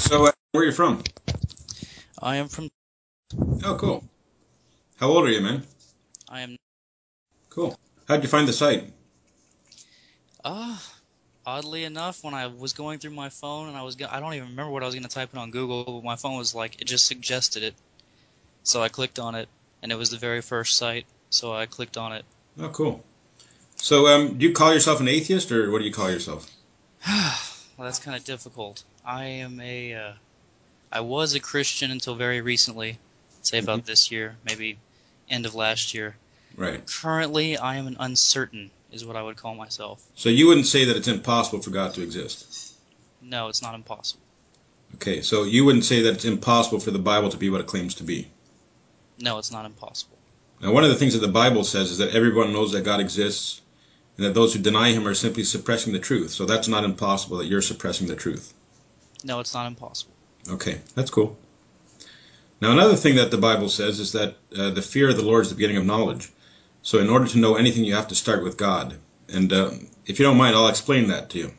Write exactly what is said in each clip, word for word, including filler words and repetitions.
So, uh, where are you from? I am from. Oh, cool. How old are you, man? I am. Cool. How'd you find the site? Uh, Oddly enough, when I was going through my phone and I was, go- I don't even remember what I was going to type in on Google, but my phone was like, it just suggested it. So I clicked on it, and it was the very first site. So I clicked on it. Oh, cool. So, um, do you call yourself an atheist, or what do you call yourself? Well, that's kind of difficult. I am a. Uh, I was a Christian until very recently. Say Hmm. about this year, maybe end of last year. Right. Currently, I am an uncertain, is what I would call myself. So you wouldn't say that it's impossible for God to exist. No, it's not impossible. Okay, so you wouldn't say that it's impossible for the Bible to be what it claims to be. No, it's not impossible. Now, one of the things that the Bible says is that everyone knows that God exists, and that those who deny Him are simply suppressing the truth. So that's not impossible that you're suppressing the truth. No, it's not impossible. Okay, that's cool. Now, another thing that the Bible says is that uh, the fear of the Lord is the beginning of knowledge. So in order to know anything, you have to start with God. And um, if you don't mind, I'll explain that to you.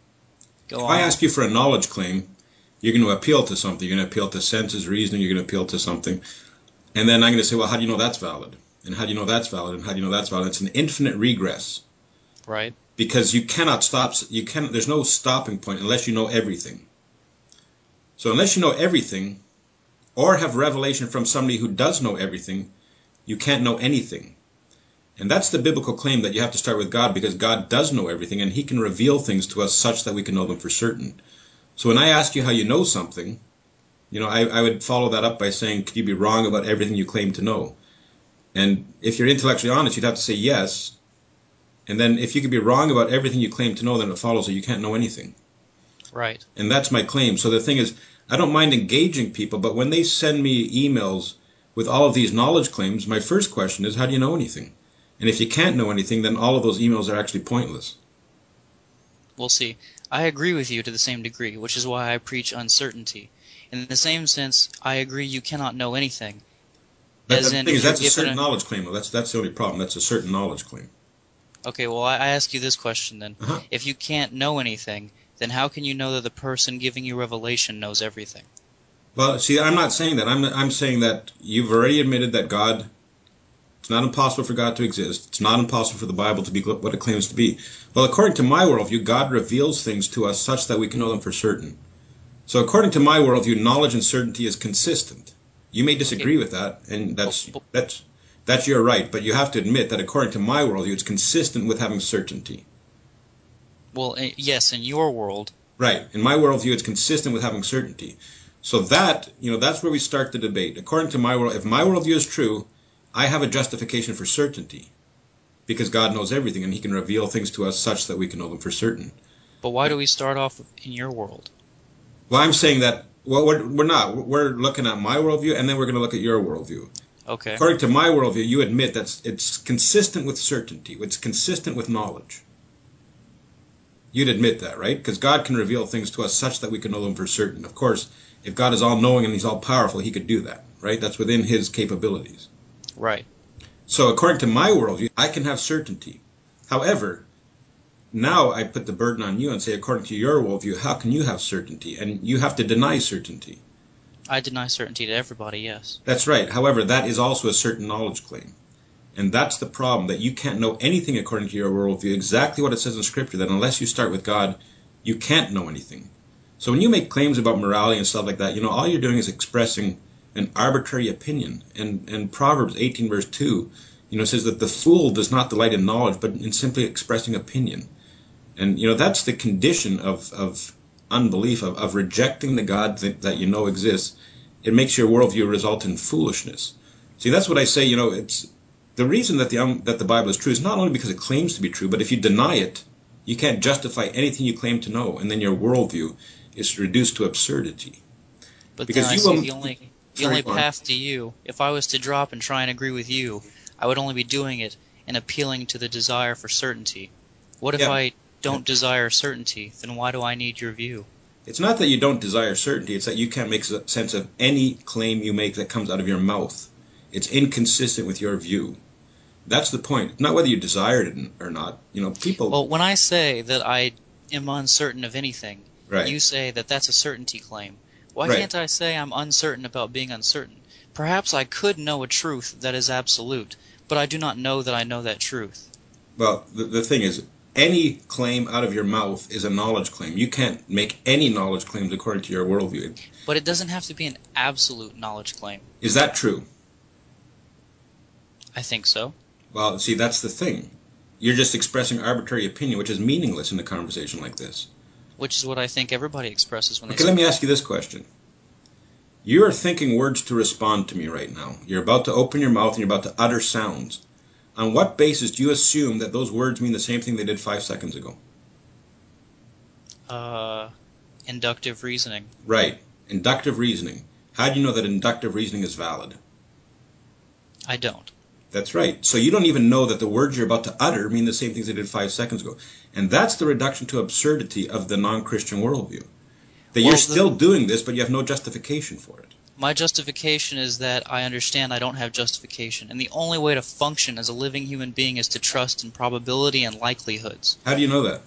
Go If I on. ask you for a knowledge claim, you're going to appeal to something. You're going to appeal to senses, reasoning. You're going to appeal to something. And then I'm going to say, well, how do you know that's valid? And how do you know that's valid? And how do you know that's valid? It's an infinite regress Right. because you cannot stop. You can. There's no stopping point unless you know everything. So unless you know everything or have revelation from somebody who does know everything, you can't know anything. And that's the biblical claim, that you have to start with God, because God does know everything and He can reveal things to us such that we can know them for certain. So when I ask you how you know something, you know, I, I would follow that up by saying, could you be wrong about everything you claim to know? And if you're intellectually honest, you'd have to say yes. And then if you could be wrong about everything you claim to know, then it follows that you can't know anything. Right. And that's my claim. So the thing is, I don't mind engaging people, but when they send me emails with all of these knowledge claims, my first question is, how do you know anything? And if you can't know anything, then all of those emails are actually pointless. We'll see. I agree with you to the same degree, which is why I preach uncertainty. In the same sense, I agree you cannot know anything. But As the in, thing is, if you're that's a given certain a... knowledge claim. Though. That's that's the only problem. That's a certain knowledge claim. Okay, well, I I ask you this question then. Uh-huh. If you can't know anything, then how can you know that the person giving you revelation knows everything? Well, see, I'm not saying that. I'm I'm saying that you've already admitted that God. It's not impossible for God to exist. It's not impossible for the Bible to be what it claims to be. Well, according to my worldview, God reveals things to us such that we can know them for certain. So according to my worldview, knowledge and certainty is consistent. You may Okay, disagree with that, and but, that's but, that's that's your right, but you have to admit that according to my worldview, it's consistent with having certainty. well, eh, yes, in your world, Right. In my worldview, it's consistent with having certainty. So that, you know, that's where we start the debate. According to my world, if my worldview is true, I have a justification for certainty because God knows everything and He can reveal things to us such that we can know them for certain. but why do we start off in your world? Well, I'm saying that, well, we're, we're not. We're looking at my worldview, and then we're going to look at your worldview. Okay. According to my worldview, you admit that it's consistent with certainty. It's consistent with knowledge. You'd admit that, right? Because God can reveal things to us such that we can know them for certain. Of course, if God is all-knowing and He's all-powerful, He could do that, right? That's within His capabilities. Right. So according to my worldview, I can have certainty. However, now I put the burden on you and say, according to your worldview, how can you have certainty? And you have to deny certainty. I deny certainty to everybody, yes. That's right. However, that is also a certain knowledge claim. And that's the problem, that you can't know anything according to your worldview, exactly what it says in Scripture, that unless you start with God, you can't know anything. So when you make claims about morality and stuff like that, you know, all you're doing is expressing an arbitrary opinion. And, and Proverbs eighteen verse two, you know, says that the fool does not delight in knowledge, but in simply expressing opinion. And, you know, that's the condition of, of unbelief, of, of rejecting the God that, that you know exists. It makes your worldview result in foolishness. See, that's what I say, you know, it's the reason that the, um, that the Bible is true is not only because it claims to be true, but if you deny it, you can't justify anything you claim to know, and then your worldview is reduced to absurdity. But then Because I you see will... the only the Sorry, only go on. path to you, if I was to drop and try and agree with you, I would only be doing it and appealing to the desire for certainty. What if Yeah. I Yeah. don't desire certainty? Then why do I need your view? It's not that you don't desire certainty, it's that you can't make sense of any claim you make that comes out of your mouth. It's inconsistent with your view. That's the point. Not whether you desire it or not. You know, people... Well, when I say that I am uncertain of anything, Right. you say that that's a certainty claim. Why Right. can't I say I'm uncertain about being uncertain? Perhaps I could know a truth that is absolute, but I do not know that I know that truth. Well, the, the thing is, any claim out of your mouth is a knowledge claim. You can't make any knowledge claims according to your worldview. But it doesn't have to be an absolute knowledge claim. Is that true? I think so. Well, see, that's the thing. You're just expressing arbitrary opinion, which is meaningless in a conversation like this. Which is what I think everybody expresses when they Okay, say. let me ask you this question. You are thinking words to respond to me right now. You're about to open your mouth and you're about to utter sounds. On what basis do you assume that those words mean the same thing they did five seconds ago? Uh, inductive reasoning. Right. Inductive reasoning. How do you know that inductive reasoning is valid? I don't. That's right. So you don't even know that the words you're about to utter mean the same things they did five seconds ago. And that's the reduction to absurdity of the non-Christian worldview. That Well, you're the- still doing this, but you have no justification for it. My justification is that I understand I don't have justification, and the only way to function as a living human being is to trust in probability and likelihoods, How do you know that?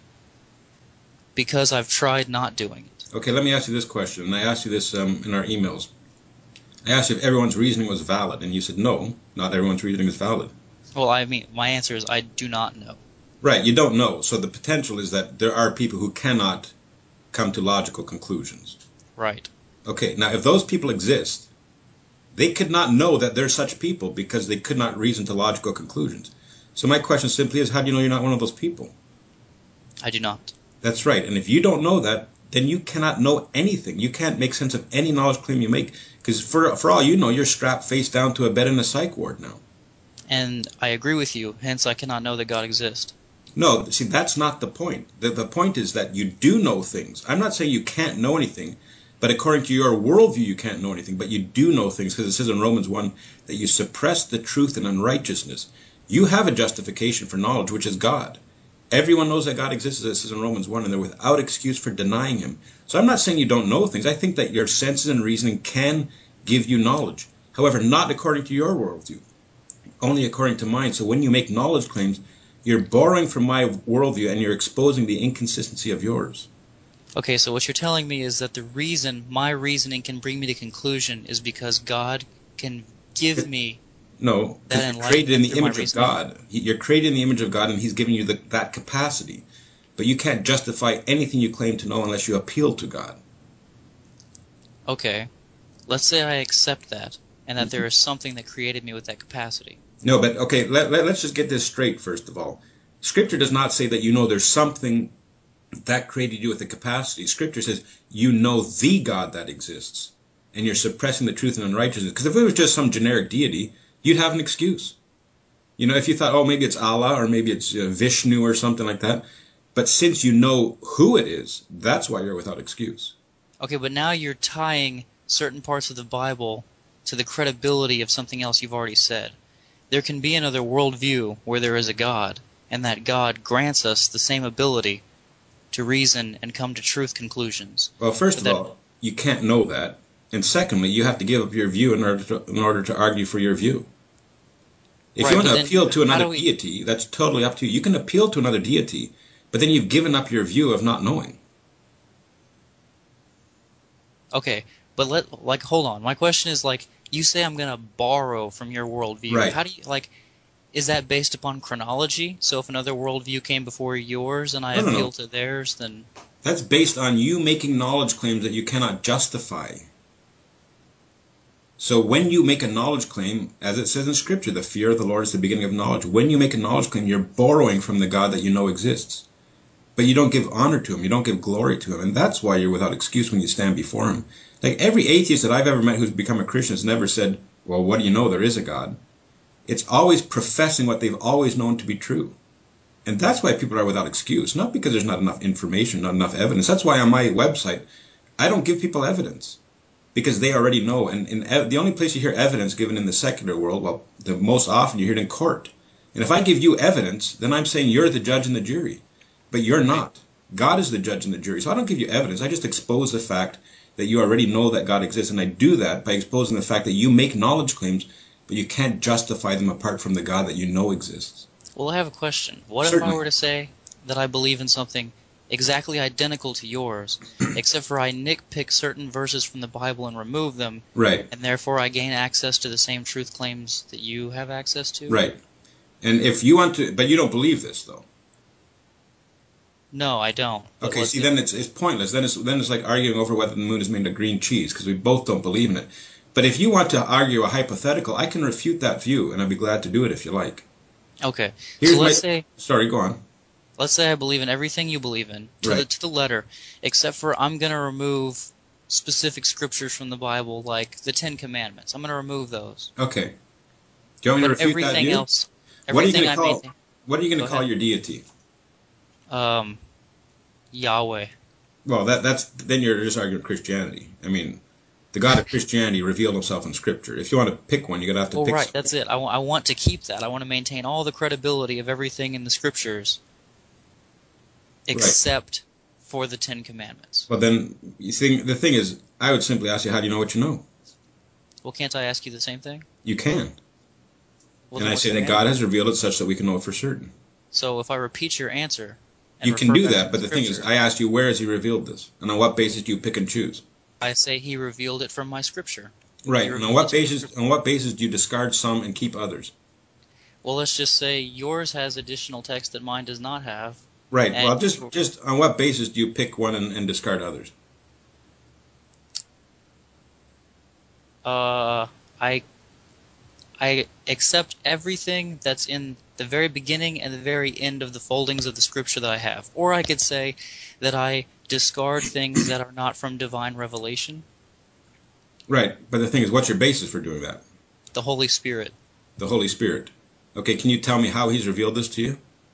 because I've tried not doing it. Okay, let me ask you this question, and I asked you this um, in our emails. I asked you if everyone's reasoning was valid, and you said no, not everyone's reasoning is valid. Well, I mean, my answer is I do not know. Right, you don't know. So the potential is that there are people who cannot come to logical conclusions. Right. Okay, now if those people exist, they could not know that they're such people because they could not reason to logical conclusions. So my question simply is, how do you know you're not one of those people? I do not. That's right. And if you don't know that, then you cannot know anything. You can't make sense of any knowledge claim you make. Because for, for all you know, you're strapped face down to a bed in a psych ward now. And I agree with you, hence I cannot know that God exists. No, see, that's not the point. The, the point is that you do know things. I'm not saying you can't know anything, but according to your worldview, you can't know anything. But you do know things, because it says in Romans one that you suppress the truth in unrighteousness. You have a justification for knowledge, which is God. Everyone knows that God exists, as it says in Romans one, and they're without excuse for denying him. So I'm not saying you don't know things. I think that your senses and reasoning can give you knowledge. However, not according to your worldview, only according to mine. So when you make knowledge claims, you're borrowing from my worldview and you're exposing the inconsistency of yours. Okay, so what you're telling me is that the reason my reasoning can bring me to conclusion is because God can give me No, because that you're created in enlightenment the through my image of reasoning? God. You're created in the image of God, and he's given you the, that capacity. But you can't justify anything you claim to know unless you appeal to God. Okay, let's say I accept that, and that there is something that created me with that capacity. No, but okay, let, let, let's just get this straight first of all. Scripture does not say that you know there's something that created you with the capacity. Scripture says you know the God that exists, and you're suppressing the truth and unrighteousness. Because if it was just some generic deity, you'd have an excuse. You know, if you thought, oh, maybe it's Allah or maybe it's uh, Vishnu or something like that. But since you know who it is, that's why you're without excuse. Okay, but now you're tying certain parts of the Bible to the credibility of something else you've already said. There can be another worldview where there is a God, and that God grants us the same ability to reason and come to truth conclusions. Well, first of That- all, you can't know that. And secondly, you have to give up your view in order to, in order to argue for your view. If Right, you want but to then appeal to how another do we- deity, that's totally up to you. You can appeal to another deity, but then you've given up your view of not knowing. Okay, but let like hold on. My question is like you say I'm gonna borrow from your worldview. Right. How do you like? Is that based upon chronology? So if another worldview came before yours and I No, no, no. appeal to theirs, then That's based on you making knowledge claims that you cannot justify. So when you make a knowledge claim, as it says in Scripture, the fear of the Lord is the beginning of knowledge. When you make a knowledge claim, you're borrowing from the God that you know exists. But you don't give honor to him. You don't give glory to him. And that's why you're without excuse when you stand before him. Like every atheist that I've ever met who's become a Christian has never said, well, what do you know? There is a God. It's always professing what they've always known to be true. And that's why people are without excuse. Not because there's not enough information, not enough evidence. That's why on my website, I don't give people evidence. Because they already know. And, and the only place you hear evidence given in the secular world, well, the most often you hear it in court. And if I give you evidence, then I'm saying you're the judge and the jury. But you're not. God is the judge and the jury. So I don't give you evidence. I just expose the fact that you already know that God exists. And I do that by exposing the fact that you make knowledge claims, but you can't justify them apart from the God that you know exists. well, I have a question. What if I Certainly. were to say that I believe in something exactly identical to yours, except for I nitpick certain verses from the Bible and remove them, Right, and therefore I gain access to the same truth claims that you have access to? right. And if you want to, but you don't believe this, though. No, I don't. But Okay, let's see, then it's it's pointless. Then it's then it's like arguing over whether the moon is made of green cheese because we both don't believe in it. But if you want to argue a hypothetical, I can refute that view, and I'd be glad to do it if you like. okay. So Here's my. let's say Sorry, go on. let's say I believe in everything you believe in to the Right. to the letter, except for I'm going to remove specific scriptures from the Bible like the Ten Commandments. I'm going to remove those. Okay. Do you want me to But refute that everything view? else, What are you everything going to I call? maintain. What are you going Go to call ahead. your deity? Um, Yahweh. Well, that that's then you're just arguing Christianity. I mean, the God of Christianity revealed Himself in Scripture. If you want to pick one, you're gonna have to Well, pick right, something. that's it. I, w- I want to keep that. I want to maintain all the credibility of everything in the scriptures Right. except for the Ten Commandments. Well, then you think the thing is, I would simply ask you, how do you know what you know? Well, can't I ask you the same thing? You can, Well, and then I what's say your that God answer? has revealed it such that we can know it for certain. So if I repeat your answer and You can refer do back to that, the but the thing is, scripture, I asked you, where has He revealed this, and on what basis do you pick and choose? I say he revealed it from my scripture. He Right, and on revealed it what to my basis? scripture. On what basis do you discard some and keep others? Well, let's just say yours has additional text that mine does not have, Right. and Well, just just on what basis do you pick one and, and discard others? uh, I I accept everything that's in the very beginning and the very end of the foldings of the scripture that I have. Or I could say that I discard things that are not from divine revelation, Right. But the thing is, what's your basis for doing that? the Holy Spirit. The Holy Spirit. Okay, can you tell me how He's revealed this to you?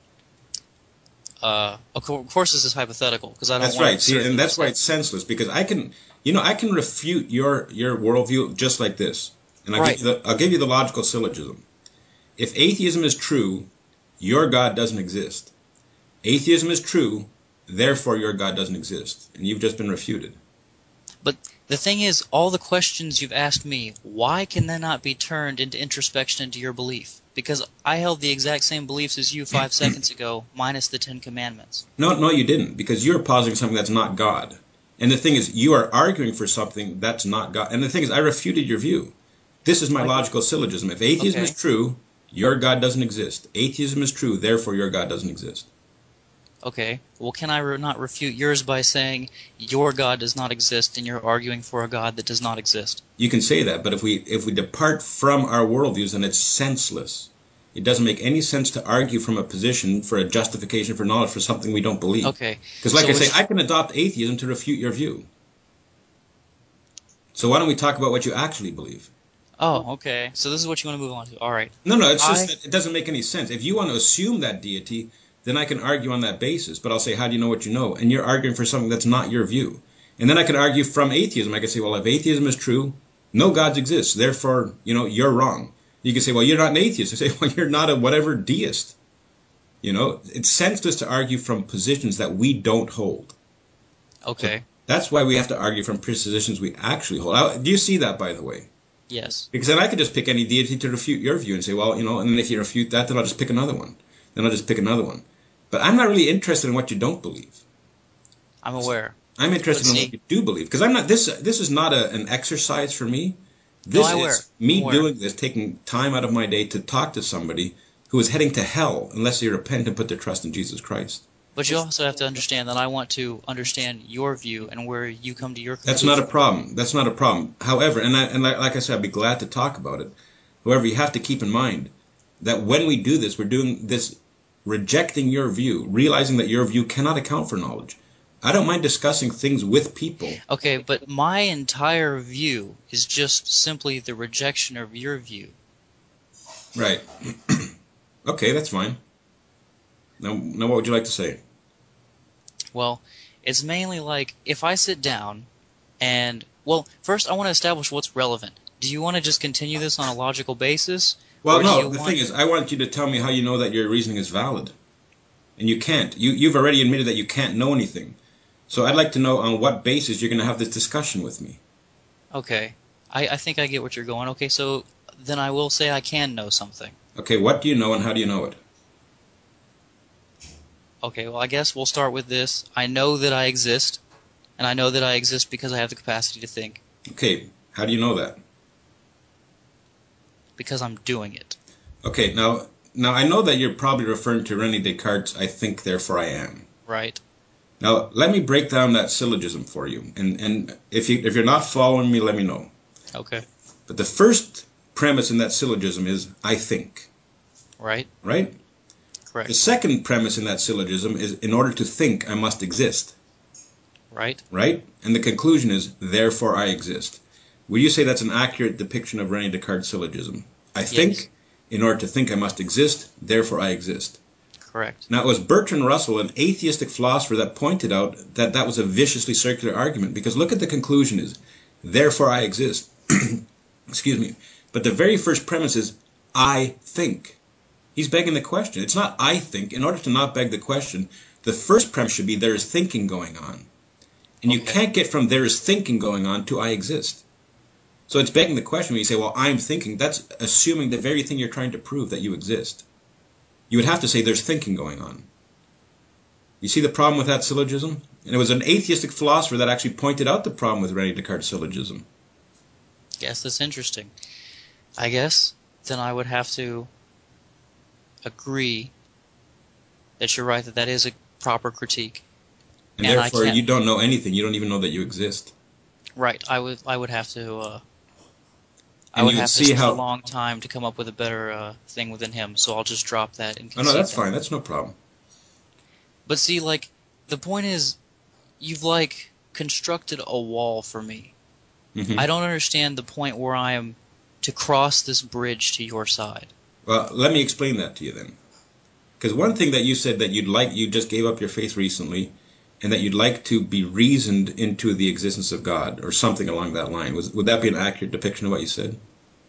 Uh, of cour- of course, this is hypothetical because I don't That's want to right. See, assert and that that's this why it's happens. senseless because I can, you know, I can refute your your worldview just like this, and I'll give Right. you the I'll give you the logical syllogism. If atheism is true, your God doesn't exist. Atheism is true, therefore your God doesn't exist, and you've just been refuted. But the thing is, all the questions you've asked me, why can they not be turned into introspection into your belief? Because I held the exact same beliefs as you five seconds ago, minus the Ten Commandments. No, no, you didn't, because you're positing something that's not God. And the thing is, you are arguing for something that's not God. And the thing is, I refuted your view. This is my Like, logical syllogism. If atheism is okay, true, your God doesn't exist. Atheism is true, therefore your God doesn't exist. okay. Well, can I re- not refute yours by saying your God does not exist and you're arguing for a God that does not exist? You can say that, but if we if we depart from our worldviews, then it's senseless. It doesn't make any sense to argue from a position for a justification for knowledge for something we don't believe. Okay, Because, like so I say, which. I can adopt atheism to refute your view. So why don't we talk about what you actually believe? Oh, okay. So this is what you want to move on to. All right. No, no, it's just I. that it doesn't make any sense. If you want to assume that deity, then I can argue on that basis. But I'll say, how do you know what you know? And you're arguing for something that's not your view. And then I can argue from atheism. I can say, well, if atheism is true, no gods exist. Therefore, you know, you're wrong. You can say, well, you're not an atheist. I say, well, you're not a whatever deist. You know, it's senseless to argue from positions that we don't hold. So Okay. that's why we have to argue from positions we actually hold. Do you see that, by the way? Yes. Because then I could just pick any deity to refute your view and say, well, you know, and then if you refute that, then I'll just pick another one. Then I'll just pick another one. But I'm not really interested in what you don't believe. I'm aware. I'm But interested in what see, you do believe. Because I'm not this. This is not a, an exercise for me. no, This I'm aware. is I'm me aware. doing this, taking time out of my day to talk to somebody who is heading to hell unless they repent and put their trust in Jesus Christ. But you also have to understand that I want to understand your view and where you come to your That's not a conclusion. problem. That's not a problem. However, and I, and like, like I said, I'd be glad to talk about it. However, you have to keep in mind that when we do this, we're doing this rejecting your view, realizing that your view cannot account for knowledge. I don't mind discussing things with people. Okay, but my entire view is just simply the rejection of your view. Right. Okay, that's fine. Now, now, what would you like to say? Well, it's mainly like if I sit down and, well, first I want to establish what's relevant. Do you want to just continue this on a logical basis, Well, or do no, you the want? thing is, I want you to tell me how you know that your reasoning is valid. And you can't. You, you've already admitted that you can't know anything. So I'd like to know on what basis you're going to have this discussion with me. Okay, I, I think I get what you're going. Okay, so then I will say I can know something. Okay, what do you know and how do you know it? Okay, well, I guess we'll start with this. I know that I exist, and I know that I exist because I have the capacity to think, Okay, how do you know that? because I'm doing it. Okay, now now I know that you're probably referring to René Descartes' I think, therefore I am. Right. Now, let me break down that syllogism for you. And, and if, you, if you're not following me, let me know. Okay. But the first premise in that syllogism is I think. Right. Right? Correct. The second premise in that syllogism is in order to think, I must exist. Right. Right? And the conclusion is, therefore I exist. Will you say that's an accurate depiction of René Descartes' syllogism? I think, Yes. in order to think I must exist, therefore I exist. Correct. Now, it was Bertrand Russell, an atheistic philosopher, that pointed out that that was a viciously circular argument, because look at the conclusion is, therefore I exist. Excuse me. But the very first premise is, I think. He's begging the question. It's not I think. In order to not beg the question, the first premise should be there is thinking going on. And you Okay. can't get from there is thinking going on to I exist. So it's begging the question when you say, well, I'm thinking. That's assuming the very thing you're trying to prove, that you exist. You would have to say there's thinking going on. You see the problem with that syllogism? And it was an atheistic philosopher that actually pointed out the problem with René Descartes' syllogism. Guess that's interesting. I guess then I would have to agree that you're right, that that is a proper critique. And, And I therefore, can't. you don't know anything. You don't even know that you exist. Right. I would. I would have to. Uh, I And would you would have to see spend a how... long time to come up with a better uh, thing within him. So I'll just drop that and Oh, no, concede that's that. fine. That's no problem. But see, like, the point is, you've like constructed a wall for me. Mm-hmm. I don't understand the point where I am to cross this bridge to your side. Well, let me explain that to you then. Because one thing that you said that you'd like, you just gave up your faith recently, and that you'd like to be reasoned into the existence of God, or something along that line. Was, would that be an accurate depiction of what you said?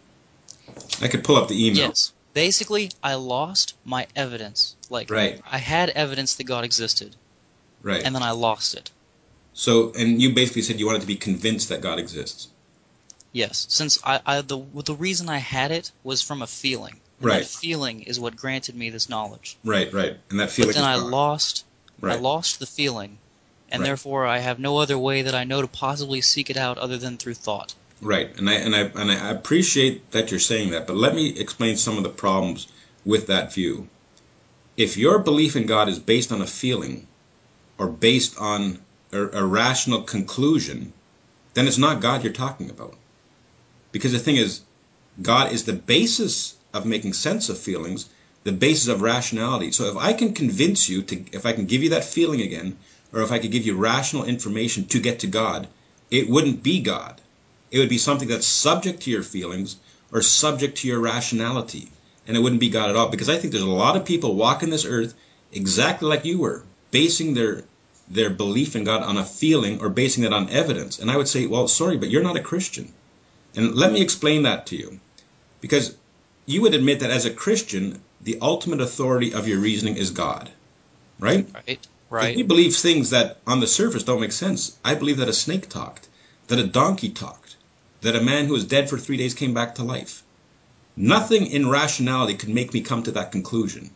I could pull up the email. Yes. Basically, I lost my evidence. Like, Right, I had evidence that God existed, right. and then I lost it. So, and you basically said you wanted to be convinced that God exists. Yes, since I, I the the reason I had it was from a feeling, and Right, that feeling is what granted me this knowledge. right, right. And that But feeling then is I God. lost, I Right, lost the feeling, and right, therefore I have no other way that I know to possibly seek it out other than through thought. right. And I and I and I appreciate that you're saying that, but let me explain some of the problems with that view. If your belief in God is based on a feeling, or based on a, a rational conclusion, then it's not God you're talking about. Because the thing is, God is the basis of making sense of feelings, the basis of rationality. So if I can convince you, to, if I can give you that feeling again, or if I could give you rational information to get to God, it wouldn't be God. It would be something that's subject to your feelings or subject to your rationality. And it wouldn't be God at all. Because I think there's a lot of people walking this earth exactly like you were, basing their their belief in God on a feeling or basing it on evidence. And I would say, well, sorry, but you're not a Christian. And let me explain that to you. Because you would admit that as a Christian, the ultimate authority of your reasoning is God. Right? Right? Because Right? we believe things that on the surface don't make sense. I believe that a snake talked, that a donkey talked, that a man who was dead for three days came back to life. Nothing in rationality could make me come to that conclusion.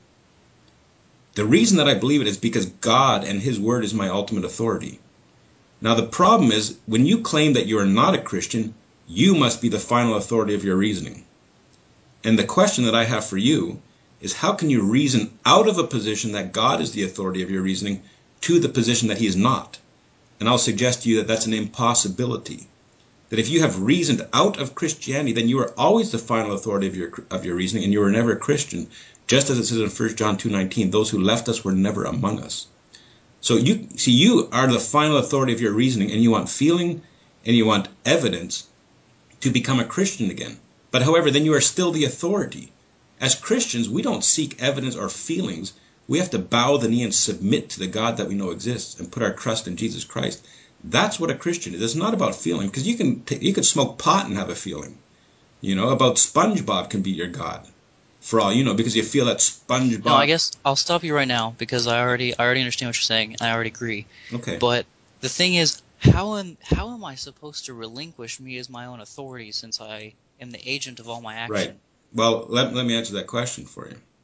The reason that I believe it is because God and His Word is my ultimate authority. Now the problem is, when you claim that you are not a Christian, you must be the final authority of your reasoning. And the question that I have for you is, how can you reason out of a position that God is the authority of your reasoning to the position that He is not? And I'll suggest to you that that's an impossibility. That if you have reasoned out of Christianity, then you are always the final authority of your of your reasoning, and you are never a Christian. Just as it says in First John two nineteen, those who left us were never among us. So you see, you are the final authority of your reasoning, and you want feeling and you want evidence to become a Christian again. But however, then you are still the authority. As Christians, we don't seek evidence or feelings. We have to bow the knee and submit to the God that we know exists and put our trust in Jesus Christ. That's what a Christian is. It's not about feeling, because you can you could smoke pot and have a feeling. You know, about SpongeBob can be your God, for all you know, because you feel that SpongeBob. No, I guess I'll stop you right now because I already I already understand what you're saying and I already agree. Okay. But the thing is, how am how am I supposed to relinquish me as my own authority since I am the agent of all my Right. action? Well, let, let me answer that question for you.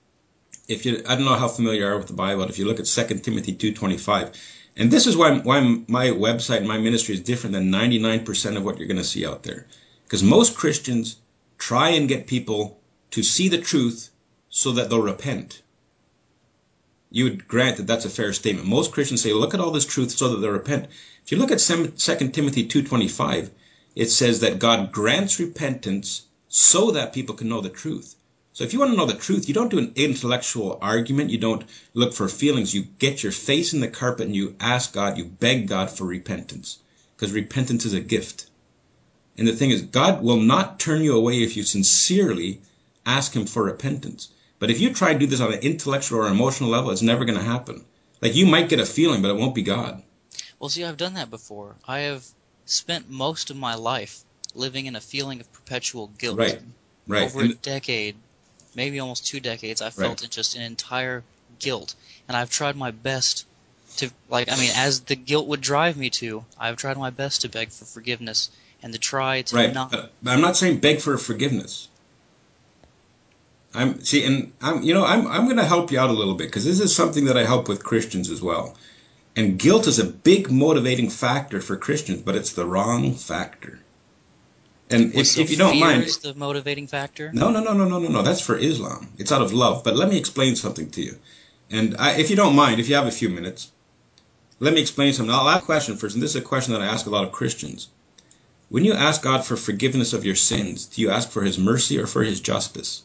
If you, I don't know how familiar you are with the Bible, but if you look at Second Timothy two twenty-five, and this is why, why my website and my ministry is different than ninety-nine percent of what you're going to see out there. Because most Christians try and get people to see the truth so that they'll repent. You would grant that that's a fair statement. Most Christians say, look at all this truth so that they'll repent. If you look at Second Timothy two twenty-five, it says that God grants repentance so that people can know the truth. So if you want to know the truth, you don't do an intellectual argument. You don't look for feelings. You get your face in the carpet and you ask God, you beg God for repentance. Because repentance is a gift. And the thing is, God will not turn you away if you sincerely ask him for repentance. But if you try to do this on an intellectual or emotional level, it's never going to happen. Like, you might get a feeling, but it won't be God. Well, see, I've done that before. I have spent most of my life living in a feeling of perpetual guilt. Right, right. Over and a decade, maybe almost two decades, I felt right. just an entire guilt. And I've tried my best to, like, I mean, as the guilt would drive me to, I've tried my best to beg for forgiveness and to try to Right, not. but, but I'm not saying beg for forgiveness. I'm see, and I'm you know I'm I'm going to help you out a little bit because this is something that I help with Christians as well. And guilt is a big motivating factor for Christians, but it's the wrong factor. And Was if so if you don't fear mind, is the motivating factor? no, no, no, no, no, no, no. That's for Islam. It's out of love. But let me explain something to you. And I, if you don't mind, if you have a few minutes, let me explain something. I'll ask a question first, and this is a question that I ask a lot of Christians. When you ask God for forgiveness of your sins, do you ask for his mercy or for his justice?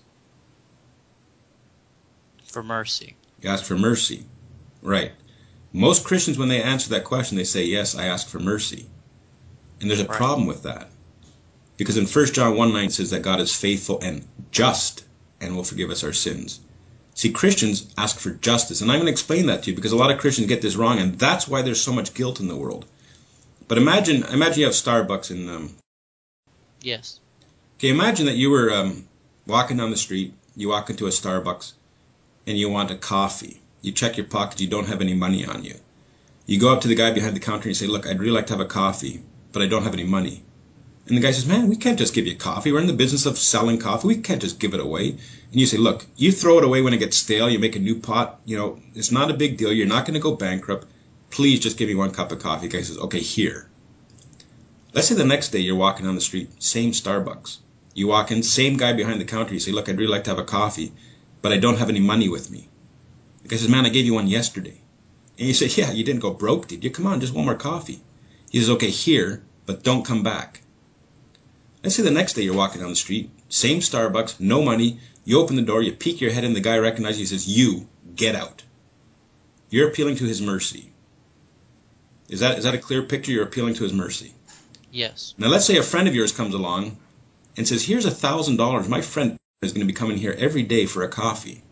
For mercy. You ask for mercy. Right. Most Christians, when they answer that question, they say, yes, I ask for mercy. And there's a Right. problem with that. Because in First John one nine it says that God is faithful and just and will forgive us our sins. See, Christians ask for justice. And I'm going to explain that to you because a lot of Christians get this wrong, and that's why there's so much guilt in the world. But imagine imagine you have Starbucks in... Um, Yes. okay, imagine that you were um, walking down the street, you walk into a Starbucks, and you want a coffee. You check your pockets, you don't have any money on you. You go up to the guy behind the counter and you say, look, I'd really like to have a coffee, but I don't have any money. And the guy says, man, we can't just give you coffee. We're in the business of selling coffee. We can't just give it away. And you say, look, you throw it away when it gets stale. You make a new pot. You know, it's not a big deal. You're not going to go bankrupt. Please just give me one cup of coffee. The guy says, okay, here. Let's say the next day you're walking down the street, same Starbucks. You walk in, same guy behind the counter. You say, look, I'd really like to have a coffee, but I don't have any money with me. The guy says, man, I gave you one yesterday. And you say, yeah, you didn't go broke, did you? Come on, just one more coffee. He says, okay, here, but don't come back. Let's say the next day you're walking down the street, same Starbucks, no money. You open the door, you peek your head in, the guy recognizes you, he says, you, get out. You're appealing to his mercy. Is that is that a clear picture? You're appealing to his mercy. Yes. Now let's say a friend of yours comes along and says, here's a thousand dollars. My friend is going to be coming here every day for a coffee.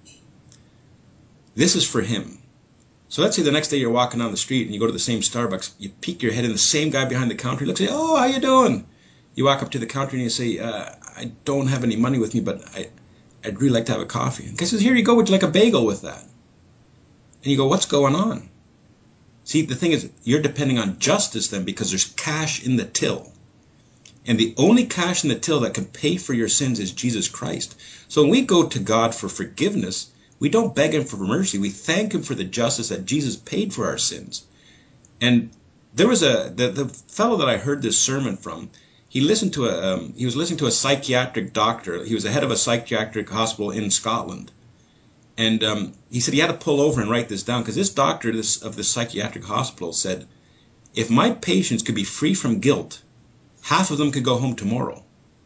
This is for him. So let's say the next day you're walking down the street and you go to the same Starbucks, you peek your head in, the same guy behind the counter, he looks at you, oh, how you doing? You walk up to the counter and you say, uh, I don't have any money with me, but I, I'd really like to have a coffee. And the guy says, here you go, would you like a bagel with that? And you go, what's going on? See, the thing is, you're depending on justice then because there's cash in the till. And the only cash in the till that can pay for your sins is Jesus Christ. So when we go to God for forgiveness, we don't beg him for mercy. We thank him for the justice that Jesus paid for our sins. And there was a, the, the fellow that I heard this sermon from, he listened to a, um, he was listening to a psychiatric doctor. He was the head of a psychiatric hospital in Scotland. And um, he said he had to pull over and write this down because this doctor this, of the psychiatric hospital said, if my patients could be free from guilt, half of them could go home tomorrow.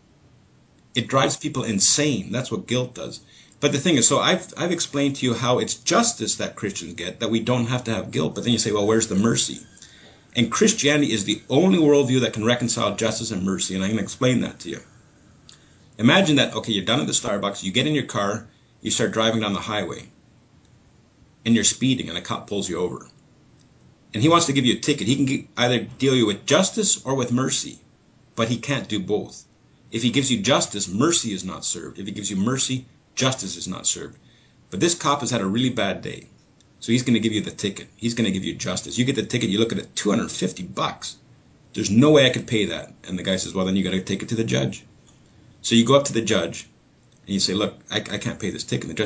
It drives people insane. That's what guilt does. But the thing is, so I've, I've explained to you how it's justice that Christians get, that we don't have to have guilt. But then you say, well, where's the mercy? And Christianity is the only worldview that can reconcile justice and mercy, and I can explain that to you. Imagine that, okay, you're done at the Starbucks, you get in your car, you start driving down the highway, and you're speeding, and a cop pulls you over. And he wants to give you a ticket. He can either deal you with justice or with mercy, but he can't do both. If he gives you justice, mercy is not served. If he gives you mercy, justice is not served. But this cop has had a really bad day. So he's going to give you the ticket. He's going to give you justice. You get the ticket, you look at it, two hundred fifty bucks. There's no way I could pay that. And the guy says, well, then you got to take it to the judge. So you go up to the judge and you say, look, I, I can't pay this ticket. The judge says,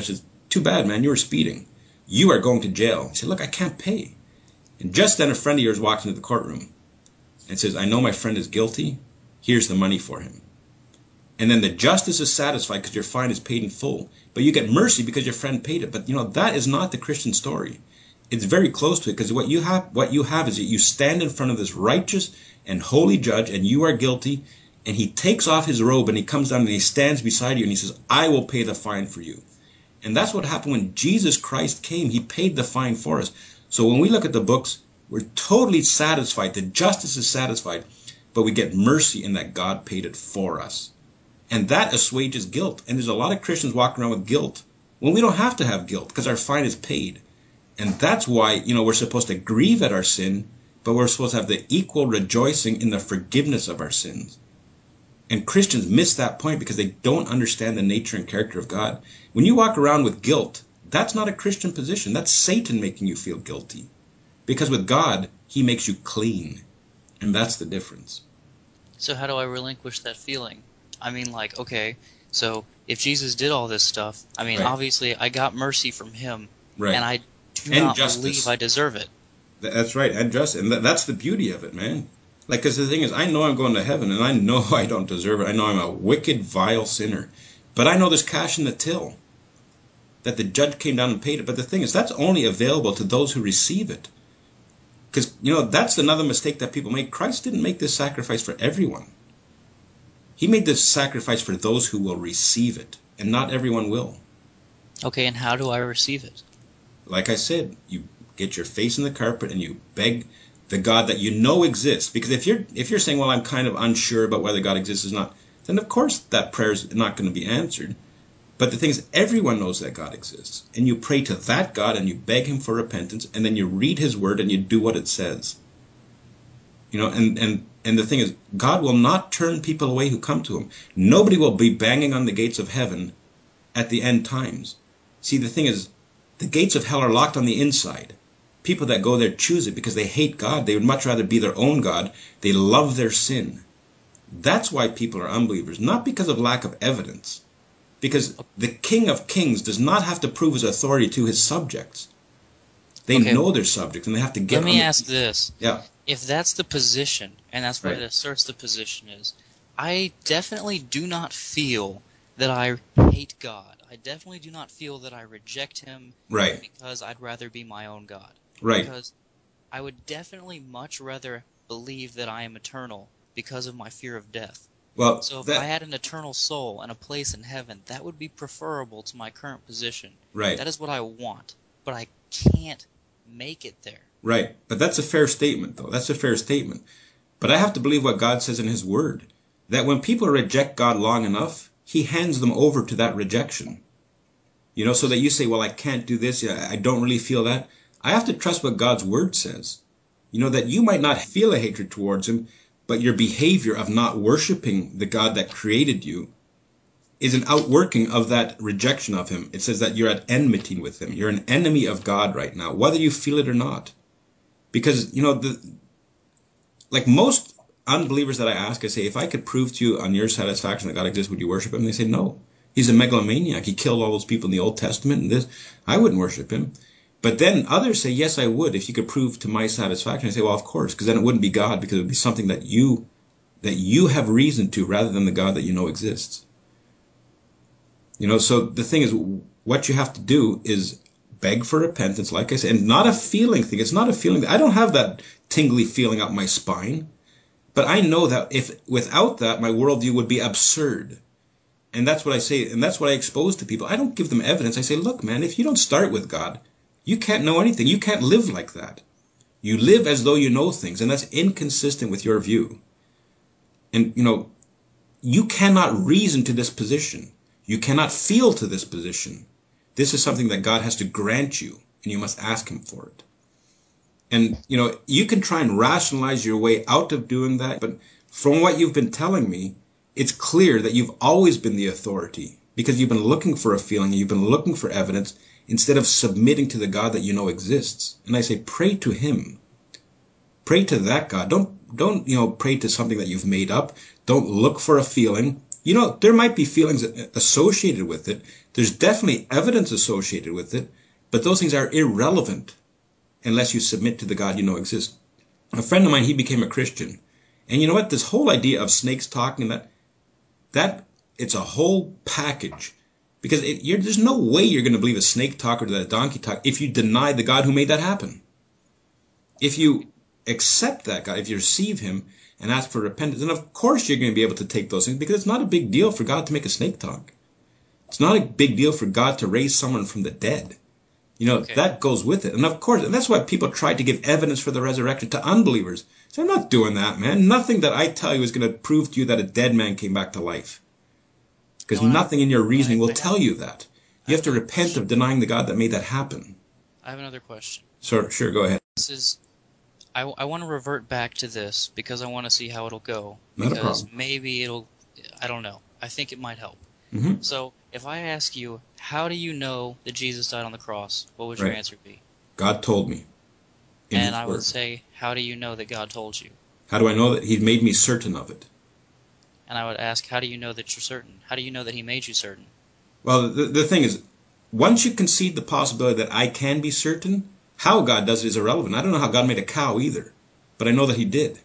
Too bad, man, you were speeding. You are going to jail. He said, look, I can't pay. And just then a friend of yours walks into the courtroom and says, I know my friend is guilty. Here's the money for him. And then the justice is satisfied because your fine is paid in full. But you get mercy because your friend paid it. But, you know, that is not the Christian story. It's very close to it, because what you have what you have is that you stand in front of this righteous and holy judge, and you are guilty, and he takes off his robe and he comes down and he stands beside you and he says, I will pay the fine for you. And that's what happened when Jesus Christ came. He paid the fine for us. So when we look at the books, we're totally satisfied. The justice is satisfied, but we get mercy in that God paid it for us. And that assuages guilt. And there's a lot of Christians walking around with guilt when we don't have to have guilt because our fine is paid. And that's why, you know, we're supposed to grieve at our sin, but we're supposed to have the equal rejoicing in the forgiveness of our sins. And Christians miss that point because they don't understand the nature and character of God. When you walk around with guilt, that's not a Christian position. That's Satan making you feel guilty. Because with God, he makes you clean. And that's the difference. So how do I relinquish that feeling? I mean, like, okay, so if Jesus did all this stuff, I mean, Right. obviously I got mercy from him, Right. and I do And not justice. believe I deserve it. That's right, and justice. And that's the beauty of it, man. Like, because the thing is, I know I'm going to heaven, and I know I don't deserve it. I know I'm a wicked, vile sinner. But I know there's cash in the till, that the judge came down and paid it. But the thing is, that's only available to those who receive it. Because, you know, that's another mistake that people make. Christ didn't make this sacrifice for everyone. He made this sacrifice for those who will receive it, and not everyone will. Okay, and how do I receive it? Like I said, you get your face in the carpet and you beg the God that you know exists. Because if you're if you're saying, well, I'm kind of unsure about whether God exists or not, then of course that prayer is not going to be answered. But the thing is, everyone knows that God exists. And you pray to that God and you beg him for repentance, and then you read his word and you do what it says. You know, and, and, and the thing is, God will not turn people away who come to him. Nobody will be banging on the gates of heaven at the end times. See, the thing is, the gates of hell are locked on the inside. People that go there choose it because they hate God. They would much rather be their own God. They love their sin. That's why people are unbelievers, not because of lack of evidence. Because the King of Kings does not have to prove his authority to his subjects. They Okay. know their subjects, and they have to get Let me on the... ask this. Yeah. If that's the position, and that's what Right. it asserts the position is, I definitely do not feel that I hate God. I definitely do not feel that I reject him Right. because I'd rather be my own God. Right. Because I would definitely much rather believe that I am eternal because of my fear of death. Well, So if that... I had an eternal soul and a place in heaven, that would be preferable to my current position. Right. That is what I want, but I can't make it there. Right. But that's a fair statement, though. That's a fair statement. But I have to believe what God says in his word. That when people reject God long enough, he hands them over to that rejection. You know, so that you say, well, I can't do this. I don't really feel that. I have to trust what God's word says. You know, that you might not feel a hatred towards him, but your behavior of not worshiping the God that created you is an outworking of that rejection of him. It says that you're at enmity with him. You're an enemy of God right now, whether you feel it or not. Because, you know, the, like most unbelievers that I ask, I say, if I could prove to you on your satisfaction that God exists, would you worship him? They say, no. He's a megalomaniac. He killed all those people in the Old Testament and this. I wouldn't worship him. But then others say, yes, I would, if you could prove to my satisfaction. I say, well, of course, because then it wouldn't be God, because it would be something that you that you have reason to rather than the God that you know exists. You know, so the thing is, what you have to do is beg for repentance, like I said, and not a feeling thing. It's not a feeling. I don't have that tingly feeling up my spine. But I know that if without that, my worldview would be absurd. And that's what I say, and that's what I expose to people. I don't give them evidence. I say, look, man, if you don't start with God, you can't know anything. You can't live like that. You live as though you know things, and that's inconsistent with your view. And, you know, you cannot reason to this position. You cannot feel to this position. This is something that God has to grant you, and you must ask him for it. And, you know, you can try and rationalize your way out of doing that, but from what you've been telling me, it's clear that you've always been the authority because you've been looking for a feeling, you've been looking for evidence instead of submitting to the God that you know exists. And I say, pray to him. Pray to that God. Don't, don't, you know, pray to something that you've made up. Don't look for a feeling. You know, there might be feelings associated with it. There's definitely evidence associated with it, but those things are irrelevant unless you submit to the God you know exists. A friend of mine, he became a Christian. And you know what? This whole idea of snakes talking, that, that it's a whole package. Because it, you're, there's no way you're going to believe a snake talk or that a donkey talk if you deny the God who made that happen. If you accept that God, if you receive him and ask for repentance, then of course you're going to be able to take those things, because it's not a big deal for God to make a snake talk. It's not a big deal for God to raise someone from the dead. You know, Okay. that goes with it. And of course, and that's why people try to give evidence for the resurrection to unbelievers. So I'm not doing that, man. Nothing that I tell you is going to prove to you that a dead man came back to life. Because No, and I, nothing in your reasoning I, will I tell have, you that. I You have have to another repent question. of denying the God that made that happen. I have another question. So, sure, go ahead. This is, I, I want to revert back to this because I want to see how it'll go. Not a Because problem. maybe it'll, I don't know. I think it might help. Mm-hmm. So, if I ask you, how do you know that Jesus died on the cross? What would your Right. answer be? God told me in And his I would word. say, how do you know that God told you? How do I know that? He made me certain of it. And I would ask, how do you know that you're certain? How do you know that he made you certain? Well, the, the thing is, once you concede the possibility that I can be certain, how God does it is irrelevant. I don't know how God made a cow either, but I know that he did.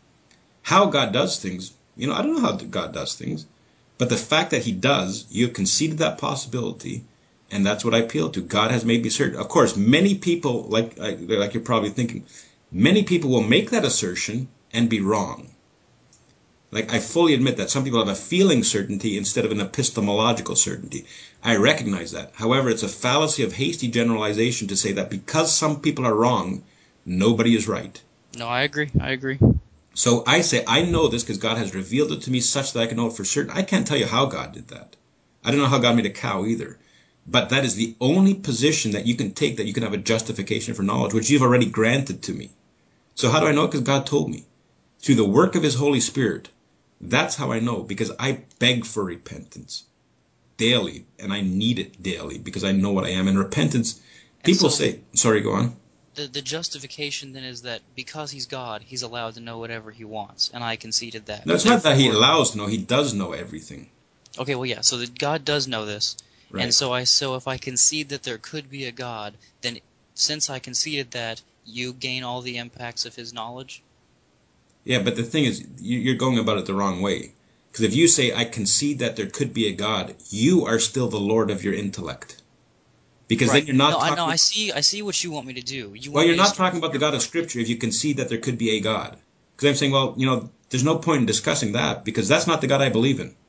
How God does things, you know, I don't know how God does things, but the fact that he does, you have conceded that possibility, and that's what I appeal to. God has made me certain. Of course, many people, like like you're probably thinking, many people will make that assertion and be wrong. Like, I fully admit that some people have a feeling certainty instead of an epistemological certainty. I recognize that. However, it's a fallacy of hasty generalization to say that because some people are wrong, nobody is right. No, I agree. I agree. So I say, I know this because God has revealed it to me such that I can know it for certain. I can't tell you how God did that. I don't know how God made a cow either. But that is the only position that you can take, that you can have a justification for knowledge, which you've already granted to me. So how do I know it? Because God told me. Through the work of his Holy Spirit. That's how I know, because I beg for repentance daily, and I need it daily because I know what I am. And repentance, And people so, say, sorry, go on. the the justification then is that because he's God, he's allowed to know whatever he wants, and I conceded that. No, it's not that he Therefore, allows to know, he does know everything. okay, well, yeah, so that God does know this, and Right. so I so if I concede that there could be a God, then since I conceded that, you gain all the impacts of his knowledge. Yeah, but the thing is, you're going about it the wrong way. Because if you say, I concede that there could be a God, you are still the Lord of your intellect. Because then Right. you're No, not I know. I talking, see. I see what you want me to do. You well, want you're me to not start talking from about the your God of point of view. Scripture if you concede that there could be a God. Because I'm saying, well, you know, there's no point in discussing that because that's not the God I believe in.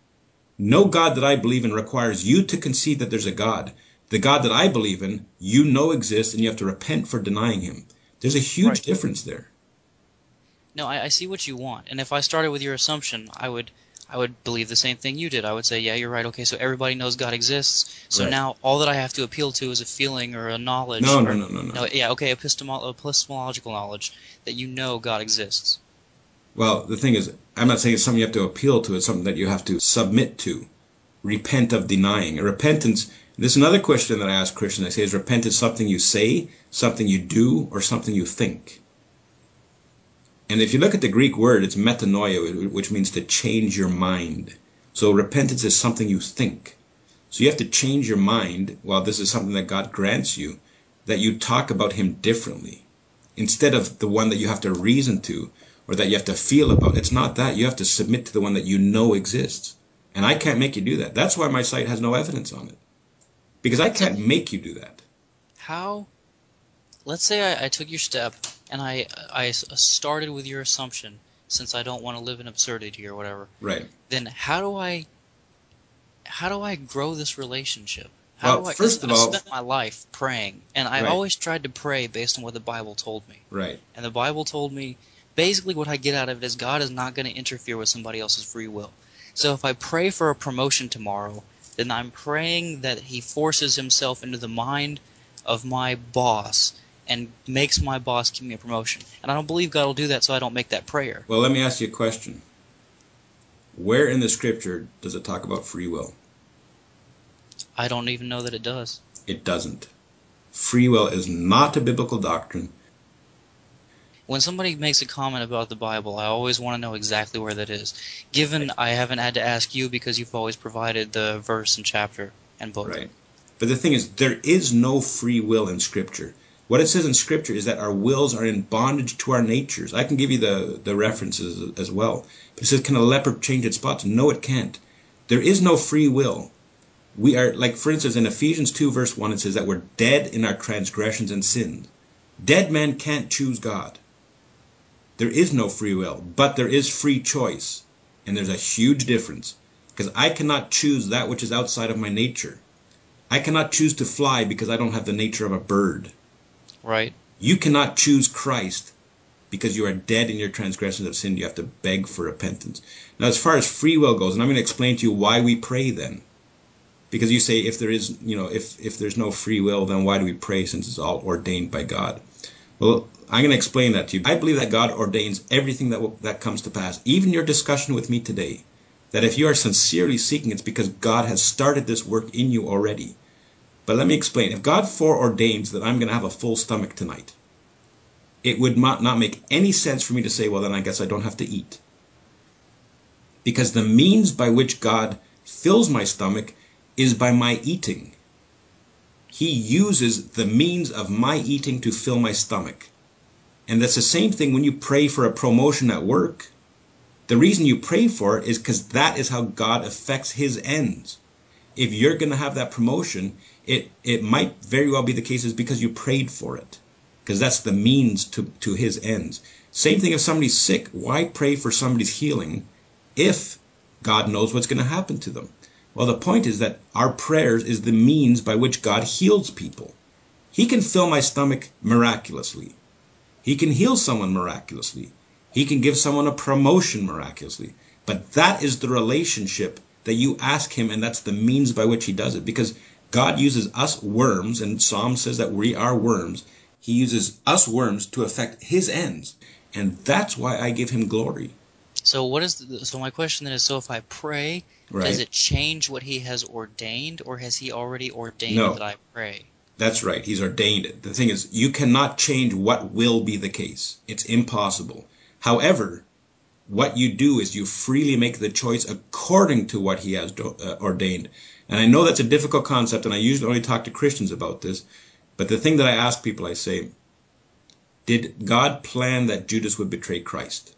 No God that I believe in requires you to concede that there's a God. The God that I believe in, you know exists, and you have to repent for denying him. There's a huge Right. difference there. No, I, I see what you want, and if I started with your assumption, I would, I would believe the same thing you did. I would say, yeah, you're right. Okay, so everybody knows God exists. So Right. now all that I have to appeal to is a feeling or a knowledge, No, no, or no, no, no. no, yeah, okay, epistemol- epistemological knowledge that you know God exists. Well, the thing is, I'm not saying it's something you have to appeal to. It's something that you have to submit to. Repent of denying. Repentance, this is another question that I ask Christians. I say, is repentance something you say, something you do, or something you think? And if you look at the Greek word, it's metanoia, which means to change your mind. So repentance is something you think. So you have to change your mind, while this is something that God grants you, that you talk about him differently. Instead of the one that you have to reason to, or that you have to feel about. It's not that. You have to submit to the one that you know exists. And I can't make you do that. That's why my site has no evidence on it. Because I So can't make you do that. how? Let's say I, I took your step and I, I s- started with your assumption, since I don't want to live in absurdity or whatever. Right. Then how do I how do I grow this relationship? How Well, do I? Because first of I've all, spent my life praying, and I right, always tried to pray based on what the Bible told me. right. And the Bible told me, basically, what I get out of it is God is not going to interfere with somebody else's free will. So if I pray for a promotion tomorrow, then I'm praying that He forces Himself into the mind of my boss and makes my boss give me a promotion. And I don't believe God will do that, so I don't make that prayer. Well, let me ask you a question. Where in the scripture does it talk about free will? I don't even know that it does. It doesn't. Free will is not a biblical doctrine. when somebody makes a comment about the Bible, I always want to know exactly where that is. Given I haven't had to ask you because you've always provided the verse and chapter and book. Right. But the thing is, there is no free will in Scripture. What it says in Scripture is that our wills are in bondage to our natures. I can give you the, the references as well. But it says, can a leopard change its spots? No, it can't. There is no free will. We are, like, for instance, in Ephesians two, verse one, it says that we're dead in our transgressions and sins. Dead men can't choose God. There is no free will, but there is free choice. And there's a huge difference. Because I cannot choose that which is outside of my nature. I cannot choose to fly because I don't have the nature of a bird. Right. You cannot choose Christ because you are dead in your transgressions of sin. You have to beg for repentance. Now, as far as free will goes, and I'm going to explain to you why we pray then. Because you say, if there is, you know, if, if there's no free will, then why do we pray since it's all ordained by God? Well, I'm going to explain that to you. I believe that God ordains everything that will, that comes to pass. Even your discussion with me today, that if you are sincerely seeking, it's because God has started this work in you already. But let me explain. If God foreordains that I'm going to have a full stomach tonight, it would not, not make any sense for me to say, well, then I guess I don't have to eat. Because the means by which God fills my stomach is by my eating. He uses the means of my eating to fill my stomach. And that's the same thing when you pray for a promotion at work. The reason you pray for it is because that is how God affects his ends. If you're going to have that promotion, it, it might very well be the case is because you prayed for it. Because that's the means to, to his ends. Same thing if somebody's sick. Why pray for somebody's healing if God knows what's going to happen to them? Well, the point is that our prayers is the means by which God heals people. He can fill my stomach miraculously. He can heal someone miraculously. He can give someone a promotion miraculously. But that is the relationship that you ask him, and that's the means by which he does it. Because God uses us worms, and Psalm says that we are worms. He uses us worms to affect his ends. And that's why I give him glory. So what is the, so my question then is, so if I pray, Right. Does it change what he has ordained, or has he already ordained No. that I pray? That's right. He's ordained it. The thing is, you cannot change what will be the case. It's impossible. However, what you do is you freely make the choice according to what he has do, uh, ordained. And I know that's a difficult concept, and I usually only talk to Christians about this. But the thing that I ask people, I say, did God plan that Judas would betray Christ?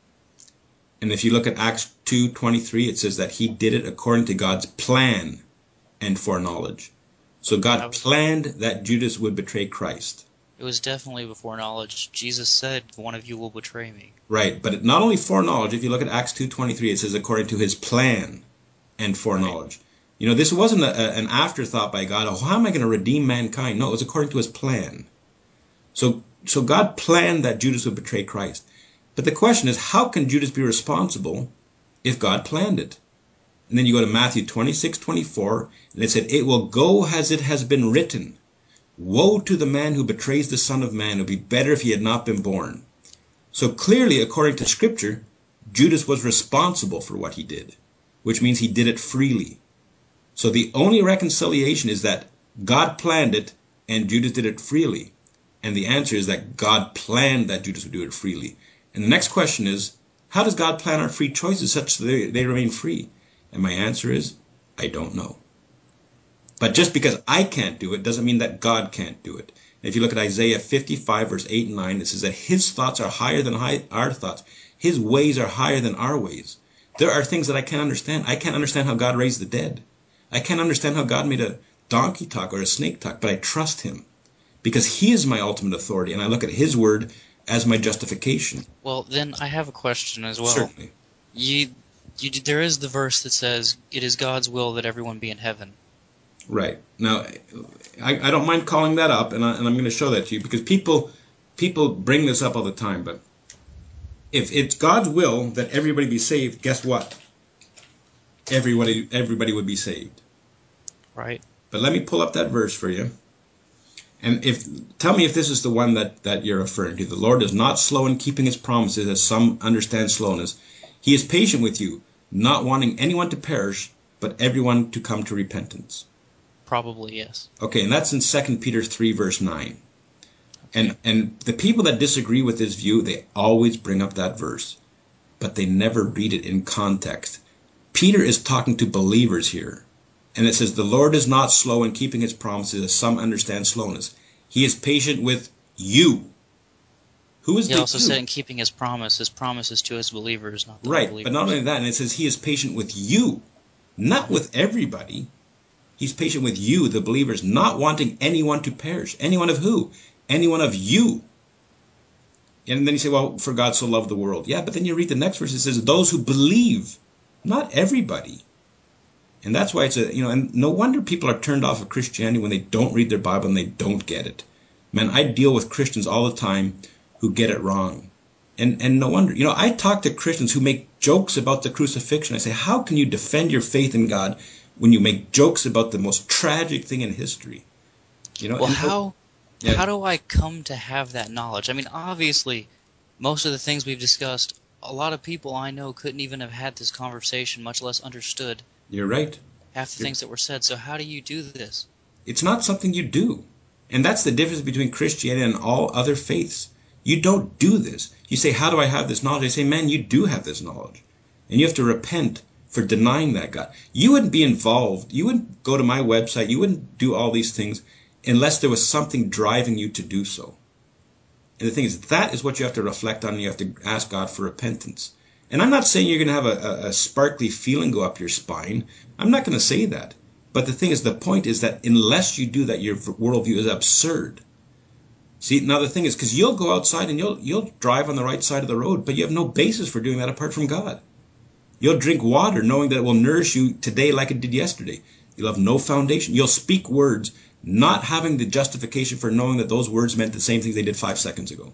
And if you look at Acts two twenty-three, it says that he did it according to God's plan and foreknowledge. So God planned that Judas would betray Christ. It was definitely before knowledge. Jesus said, one of you will betray me. Right, but not only foreknowledge. If you look at Acts two twenty-three, it says according to his plan and foreknowledge. Right. You know, this wasn't a, a, an afterthought by God. Oh, how am I going to redeem mankind? No, it was according to his plan. So, so God planned that Judas would betray Christ. But the question is, how can Judas be responsible if God planned it? And then you go to Matthew twenty-six twenty-four, and it said, it will go as it has been written. Woe to the man who betrays the Son of Man. It would be better if he had not been born. So clearly, according to Scripture, Judas was responsible for what he did, which means he did it freely. So the only reconciliation is that God planned it and Judas did it freely. And the answer is that God planned that Judas would do it freely. And the next question is, how does God plan our free choices such that they, they remain free? And my answer is, I don't know. But just because I can't do it doesn't mean that God can't do it. And if you look at Isaiah fifty-five, verse eight and nine, it says that his thoughts are higher than our thoughts. His ways are higher than our ways. There are things that I can't understand. I can't understand how God raised the dead. I can't understand how God made a donkey talk or a snake talk, but I trust him because he is my ultimate authority, and I look at his word as my justification. Well, then I have a question as well. Certainly. You, you, there is the verse that says, it is God's will that everyone be in heaven. Right. Now, I, I don't mind calling that up, and, I, and I'm going to show that to you, because people people bring this up all the time. But if it's God's will that everybody be saved, guess what? Everybody, everybody would be saved. Right. But let me pull up that verse for you. And if tell me if this is the one that, that you're referring to. The Lord is not slow in keeping his promises, as some understand slowness. He is patient with you, not wanting anyone to perish, but everyone to come to repentance. Probably, yes. Okay, and that's in Second Peter three, verse nine. And and the people that disagree with this view, they always bring up that verse, but they never read it in context. Peter is talking to believers here, and it says, "The Lord is not slow in keeping his promises, as some understand slowness. He is patient with you." Who is He the also you? said in keeping his promise, his promises to his believers, not the Right, unbelievers. but not only that, and it says he is patient with you, not Mm-hmm. with everybody. He's patient with you, the believers, not wanting anyone to perish. Anyone of who? Anyone of you. And then you say, well, for God so loved the world. Yeah, but then you read the next verse, it says, those who believe, not everybody. And that's why it's a, you know, and no wonder people are turned off of Christianity when they don't read their Bible and they don't get it. Man, I deal with Christians all the time who get it wrong. And and no wonder, you know, I talk to Christians who make jokes about the crucifixion. I say, how can you defend your faith in God when you make jokes about the most tragic thing in history? You know, Well, and how yeah, how do I come to have that knowledge? I mean, obviously, most of the things we've discussed, a lot of people I know couldn't even have had this conversation, much less understood you're right. half the You're, things that were said. So how do you do this? it's not something you do. And that's the difference between Christianity and all other faiths. You don't do this. You say, how do I have this knowledge? I say, man, you do have this knowledge. And you have to repent for denying that God. You wouldn't be involved. You wouldn't go to my website. You wouldn't do all these things unless there was something driving you to do so. And the thing is, that is what you have to reflect on. And you have to ask God for repentance. And I'm not saying you're going to have a, a, a sparkly feeling go up your spine. I'm not going to say that. But the thing is, the point is that unless you do that, your worldview is absurd. See, now the thing is, because you'll go outside and you'll you'll drive on the right side of the road, but you have no basis for doing that apart from God. You'll drink water knowing that it will nourish you today like it did yesterday. You'll have no foundation. You'll speak words not having the justification for knowing that those words meant the same thing they did five seconds ago.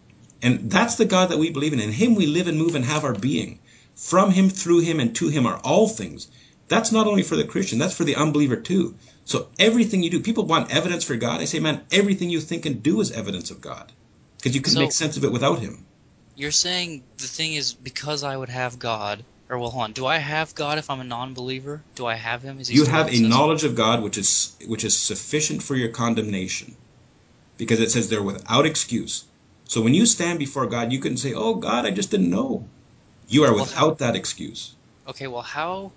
And that's the God that we believe in. In him we live and move and have our being. From him, through him, and to him are all things. That's not only for the Christian, that's for the unbeliever too. So everything you do, people want evidence for God. I say, man, everything you think and do is evidence of God. Because you can So make sense of it without him. you're saying the thing is because I would have God, or well, hold on, do I have God if I'm a non-believer? Do I have him? Is he You still have a accessible? knowledge of God which is which is sufficient for your condemnation. Because it says they're without excuse. So when you stand before God, you couldn't say, oh God, I just didn't know. You are Well, how, without that excuse. okay, well, how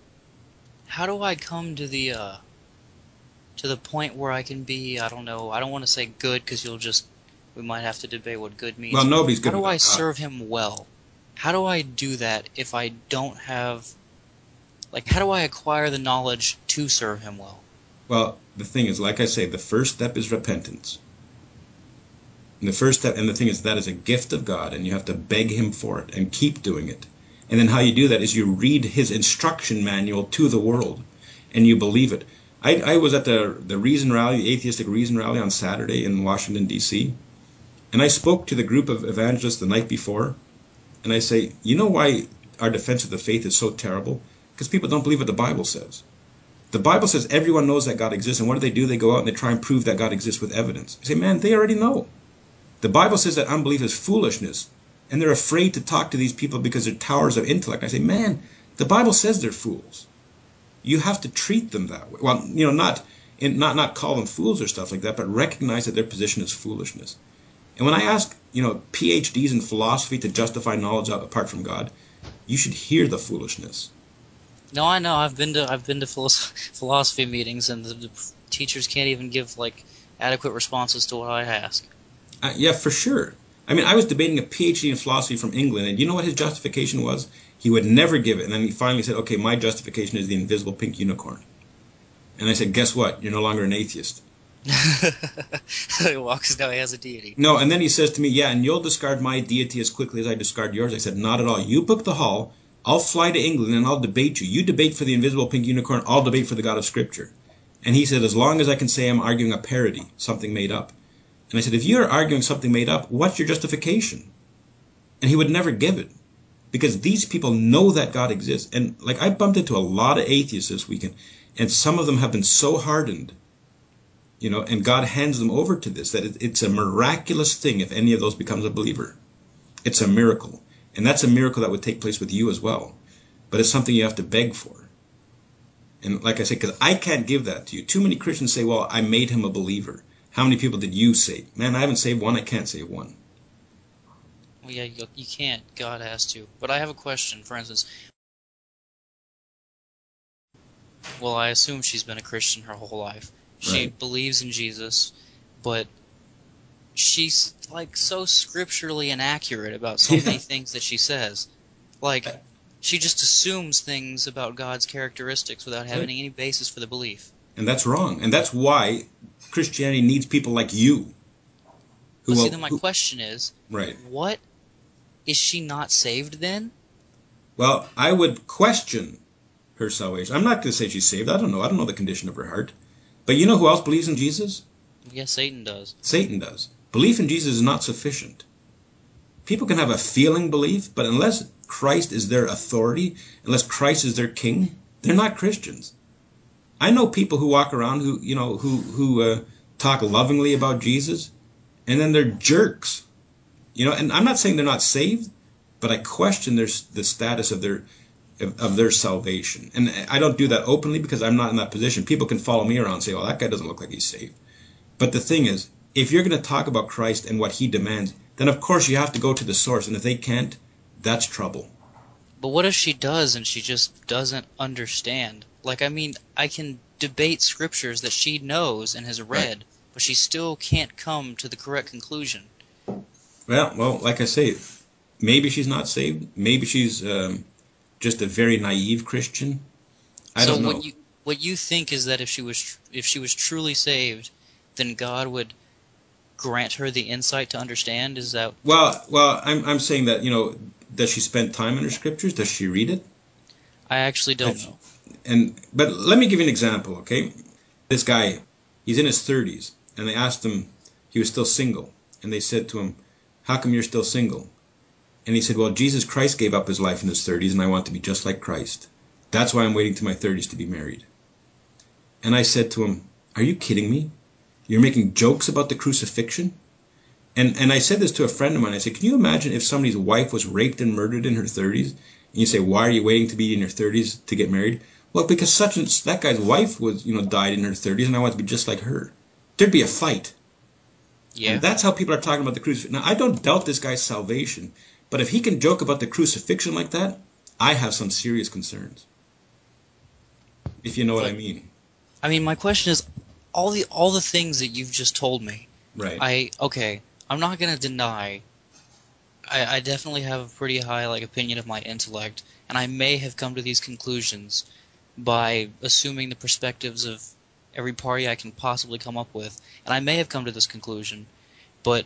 how do I come to the uh, to the point where I can be, I don't know, I don't want to say good because you'll just, we might have to debate what good Well, means. nobody's How good do I without God. serve him well? How do I do that if I don't have, like, how do I acquire the knowledge to serve him well? Well, the thing is, like I say, the first step is repentance. And the first step, and the thing is, that is a gift of God, and you have to beg him for it and keep doing it. And then how you do that is you read his instruction manual to the world, and you believe it. I, I was at the, the Reason Rally, the Atheistic Reason Rally on Saturday in Washington, D C, and I spoke to the group of evangelists the night before, and I say, you know why our defense of the faith is so terrible? Because people don't believe what the Bible says. The Bible says everyone knows that God exists, and what do they do? They go out and they try and prove that God exists with evidence. I say, man, they already know. The Bible says that unbelief is foolishness, and they're afraid to talk to these people because they're towers of intellect. I say, man, the Bible says they're fools. You have to treat them that way. Well, you know, not in, not not call them fools or stuff like that, but recognize that their position is foolishness. And when I ask, you know, P H Ds in philosophy to justify knowledge apart from God, you should hear the foolishness. No, I know. I've been to I've been to philosophy meetings, and the, the teachers can't even give like adequate responses to what I ask. Uh, yeah, for sure. I mean, I was debating a P H D in philosophy from England, and you know what his justification was? He would never give it. And then he finally said, okay, my justification is the invisible pink unicorn. And I said, guess what? You're no longer an atheist. Well, because now he has a deity. No, and then he says to me, yeah, and you'll discard my deity as quickly as I discard yours. I said, not at all. You book the hall, I'll fly to England, and I'll debate you. You debate for the invisible pink unicorn, I'll debate for the God of Scripture. And he said, as long as I can say I'm arguing a parody, something made up. And I said, if you're arguing something made up, what's your justification? And he would never give it. Because these people know that God exists. And like I bumped into a lot of atheists this weekend, and some of them have been so hardened, you know, and God hands them over to this, that it, it's a miraculous thing if any of those becomes a believer. It's a miracle. And that's a miracle that would take place with you as well. But it's something you have to beg for. And like I said, because I can't give that to you. Too many Christians say, well, I made him a believer. How many people did you save? Man, I haven't saved one. I can't save one. Well, yeah, you, you can't. God has to. But I have a question. For instance, well, I assume she's been a Christian her whole life. She Right. believes in Jesus, but she's like so scripturally inaccurate about so Yeah. many things that she says. Like, she just assumes things about God's characteristics without having Right. any basis for the belief. And that's wrong. And that's why Christianity needs people like you. Who But see, will, then my who, question is, right. what is she not saved then? Well, I would question her salvation. I'm not going to say she's saved. I don't know. I don't know the condition of her heart. But you know who else believes in Jesus? Yes, Satan does. Satan does. Belief in Jesus is not sufficient. People can have a feeling belief, but unless Christ is their authority, unless Christ is their king, they're not Christians. I know people who walk around who, you know, who who uh, talk lovingly about Jesus, and then they're jerks. You know, and I'm not saying they're not saved, but I question their the status of their of, of their salvation. And I don't do that openly because I'm not in that position. People can follow me around and say, "Well, that guy doesn't look like he's saved." But the thing is, if you're going to talk about Christ and what he demands, then of course you have to go to the source. And if they can't, that's trouble. But what if she does and she just doesn't understand? Like, I mean, I can debate scriptures that she knows and has Right. read, but she still can't come to the correct conclusion. Well, well, like I say, maybe she's not saved. Maybe she's um, just a very naive Christian. I So don't what know. you what you think is that if she was if she was truly saved, then God would grant her the insight to understand? Is that Well, well, I'm I'm saying that, you know, does she spend time in her scriptures? Does she read it? I actually don't Has- know. And but let me give you an example, okay? This guy, he's in his thirties, and they asked him, he was still single, and they said to him, "How come you're still single?" And he said, "Well, Jesus Christ gave up his life in his thirties, and I want to be just like Christ. That's why I'm waiting to my thirties to be married." And I said to him, "Are you kidding me? You're making jokes about the crucifixion?" And and I said this to a friend of mine. I said, "Can you imagine if somebody's wife was raped and murdered in her thirties, and you say, 'Why are you waiting to be in your thirties to get married?'" "Well, because such and that guy's wife was, you know, died in her thirties, and I want to be just like her." There'd be a fight. And Yeah. that's how people are talking about the crucifixion. Now, I don't doubt this guy's salvation, but if he can joke about the crucifixion like that, I have some serious concerns. If you know what I But mean. I mean, my question is, all the all the things that you've just told me. Right. I okay. I'm not gonna deny. I, I definitely have a pretty high like opinion of my intellect, and I may have come to these conclusions by assuming the perspectives of every party I can possibly come up with, and I may have come to this conclusion, but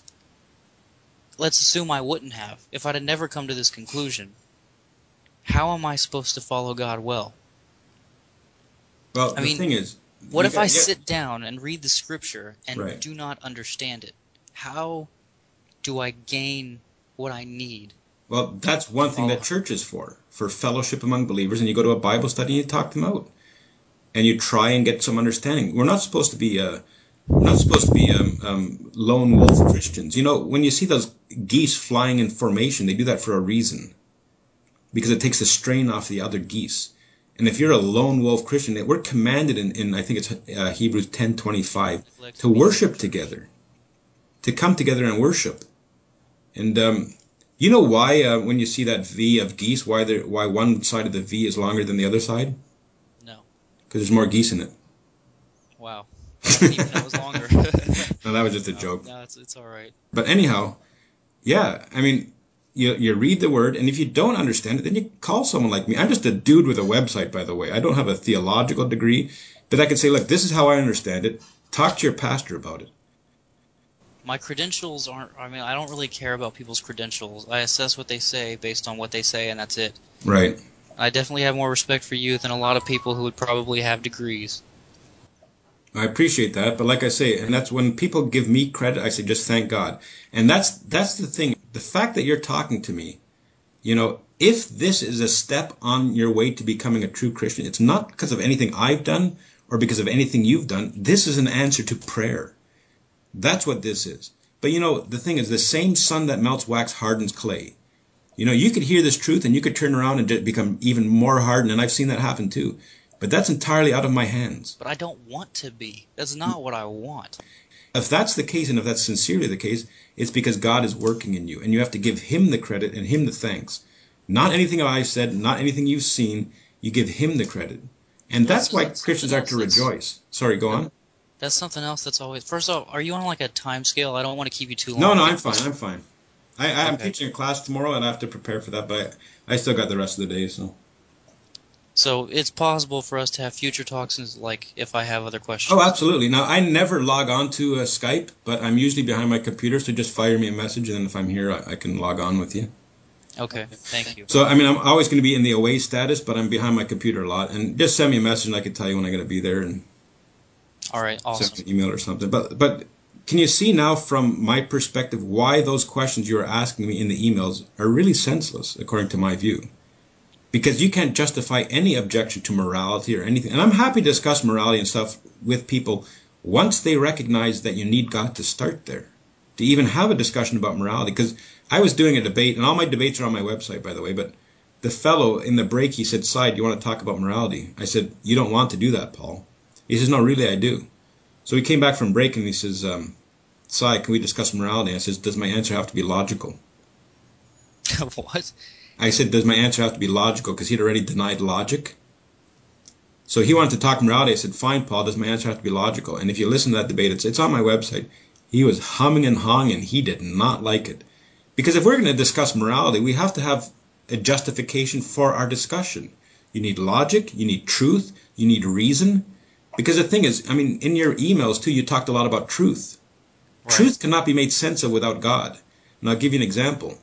let's assume I wouldn't have. If I'd have never come to this conclusion, how am I supposed to follow God well? Well, I the mean, thing is, what you if I got yeah, sit down and read the scripture and right. do not understand it? How do I gain what I need Well, that's to one thing follow that her? church is for, for fellowship among believers, and you go to a Bible study and you talk them out, and you try and get some understanding. We're not supposed to be uh, we're not supposed to be um, um, lone wolf Christians. You know, when you see those geese flying in formation, they do that for a reason, because it takes the strain off the other geese. And if you're a lone wolf Christian, we're commanded in, in I think it's uh, Hebrews ten twenty-five Neglect to meeting in worship church. together, to come together and worship. And um, you know why uh, when you see that V of geese, why there, why one side of the V is longer than the other side? No. Because there's more geese in it. Wow. I didn't even know it was longer. No, that was just a No, joke. no, it's it's all right. But anyhow, yeah, I mean, you you read the word, and if you don't understand it, then you call someone like me. I'm just a dude with a website, by the way. I don't have a theological degree, but I can say, look, this is how I understand it. Talk to your pastor about it. My credentials aren't. I mean, I don't really care about people's credentials. I assess what they say based on what they say, and that's it. Right. I definitely have more respect for you than a lot of people who would probably have degrees. I appreciate that, but like I say, and that's when people give me credit, I say just thank God. And that's that's the thing. The fact that you're talking to me, you know, if this is a step on your way to becoming a true Christian, it's not because of anything I've done or because of anything you've done. This is an answer to prayer. That's what this is. But you know, the thing is, the same sun that melts wax hardens clay. You know, you could hear this truth and you could turn around and just become even more hardened, and I've seen that happen too. But that's entirely out of my hands. But I don't want to be. That's not what I want. If that's the case, and if that's sincerely the case, it's because God is working in you, and you have to give Him the credit and Him the thanks. Not anything I've said, not anything you've seen. You give Him the credit. And Well, that's, that's why that's Christians something are else to that's rejoice. Sorry, go on. that's something else that's always. First off, are you on like a time scale? I don't want to keep you too No, long. no, I'm fine. I'm fine. I, I'm Okay. teaching a class tomorrow, and I have to prepare for that, but I, I still got the rest of the day, so. So it's possible for us to have future talks, and like if I have other Oh, questions. absolutely. Now, I never log on to uh, Skype, but I'm usually behind my computer, so just fire me a message, and then if I'm here, I, I can log on with you. Okay. Thank you. So, I mean, I'm always going to be in the away status, but I'm behind my computer a lot. And just send me a message, and I can tell you when I'm going to be there, and All right. send Awesome. me an email or something. But, but can you see now from my perspective why those questions you are asking me in the emails are really senseless, according to my view? Because you can't justify any objection to morality or anything. And I'm happy to discuss morality and stuff with people once they recognize that you need God to start there, to even have a discussion about morality. Because I was doing a debate, and all my debates are on my website, by the way, but the fellow in the break, he said, "Side, you want to talk about morality?" I said, "You don't want to do that, Paul." He says, "No, really, I do." So he came back from break, and he says, um, "Side, can we discuss morality?" I says, "Does my answer have to be logical?" What? I said, "Does my answer have to be logical?" Because he'd already denied logic. So he wanted to talk morality. I said, "Fine, Paul, does my answer have to be logical?" And if you listen to that debate, it's, it's on my website. He was humming and hawing, and he did not like it. Because if we're going to discuss morality, we have to have a justification for our discussion. You need logic, you need truth, you need reason. Because the thing is, I mean, in your emails too, you talked a lot about truth. Right. Truth cannot be made sense of without God. And I'll give you an example.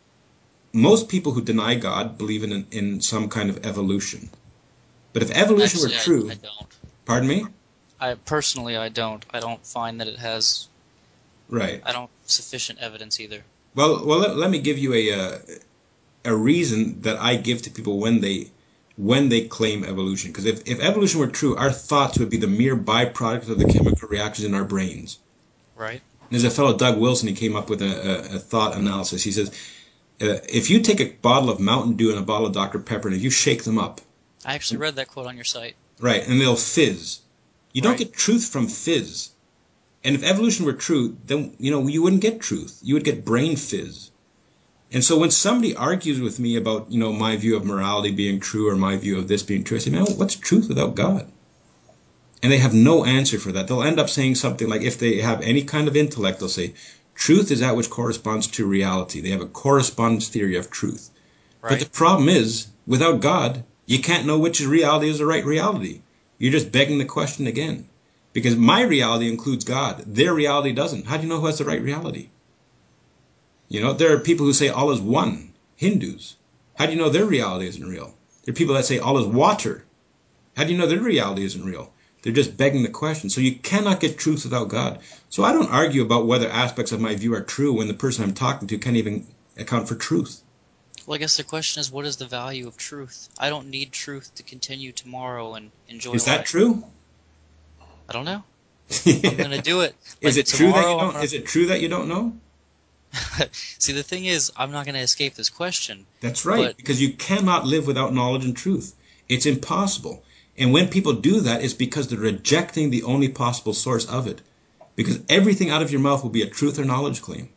Most people who deny God believe in, in some kind of evolution. But if evolution were Actually, I, true, I don't. pardon me? I personally, I don't. I don't find that it has. Right. I don't sufficient evidence either. Well, well, let, let me give you a uh, a reason that I give to people when they when they claim evolution. Because if, if evolution were true, our thoughts would be the mere byproduct of the chemical reactions in our brains. Right. There's a fellow, Doug Wilson, he came up with a, a, a thought analysis. He says, uh, if you take a bottle of Mountain Dew and a bottle of Doctor Pepper, and if you shake them up, I actually read that quote on your site. right, and they'll fizz. You don't Right. get truth from fizz. And if evolution were true, then you know you wouldn't get truth. You would get brain fizz. And so when somebody argues with me about, you know, my view of morality being true or my view of this being true, I say, man, what's truth without God? And they have no answer for that. They'll end up saying something like, if they have any kind of intellect, they'll say, truth is that which corresponds to reality. They have a correspondence theory of truth. But the Right. problem is, without God, you can't know which reality is the right reality. You're just begging the question again. Because my reality includes God. Their reality doesn't. How do you know who has the right reality? You know, there are people who say all is one, Hindus. How do you know their reality isn't real? There are people that say all is water. How do you know their reality isn't real? They're just begging the question. So you cannot get truth without God. So I don't argue about whether aspects of my view are true when the person I'm talking to can't even account for truth. Well, I guess the question is, what is the value of truth? I don't need truth to continue tomorrow and enjoy Is that life. true? I don't know. I'm gonna do it. Is Like it true that you tomorrow, I'm don't? gonna. Is it true that you don't know? See, the thing is, I'm not gonna escape this question. That's right, But because you cannot live without knowledge and truth. It's impossible. And when people do that, it's because they're rejecting the only possible source of it. Because everything out of your mouth will be a truth or knowledge claim.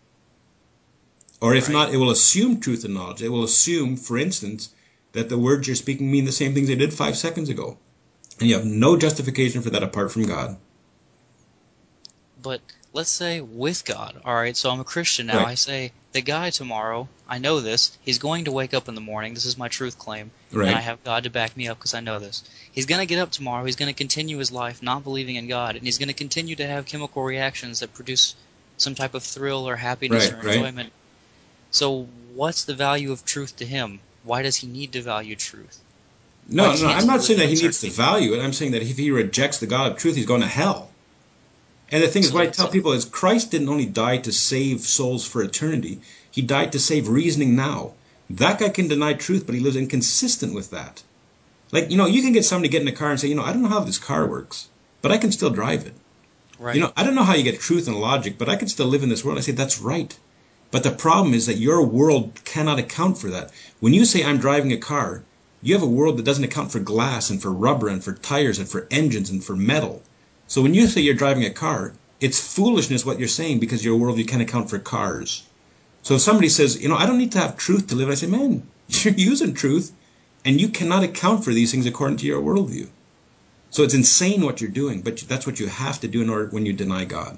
Or if right. not, it will assume truth and knowledge. It will assume, for instance, that the words you're speaking mean the same things they did five seconds ago. And you have no justification for that apart from God. But let's say with God, all right. So I'm a Christian now. Right. I say the guy tomorrow. I know this. He's going to wake up in the morning. This is my truth claim, and I Right. have God to back me up because I know this. He's going to get up tomorrow. He's going to continue his life not believing in God, and he's going to continue to have chemical reactions that produce some type of thrill or happiness Right. or Right. enjoyment. So what's the value of truth to him? Why does he need to value truth? Why No, no, can't I'm he not live saying in that he needs to uncertainty? value it. I'm saying that if he rejects the God of truth, he's going to hell. And the thing is, So what I that's tell people is Christ didn't only die to save souls for eternity. He died to save reasoning now. That guy can deny truth, but he lives inconsistent with that. Like, you know, you can get somebody to get in a car and say, you know, I don't know how this car works, but I can still drive it. You right. know, I don't know how you get truth and logic, but I can still live in this world. I say, that's right. But the problem is that your world cannot account for that. When you say I'm driving a car, you have a world that doesn't account for glass and for rubber and for tires and for engines and for metal. So when you say you're driving a car, It's foolishness what you're saying because your worldview can't account for cars. So if somebody says, you know, I don't need to have truth to live, I say, man, you're using truth and you cannot account for these things according to your worldview. So it's insane what you're doing, but that's what you have to do in order when you deny God.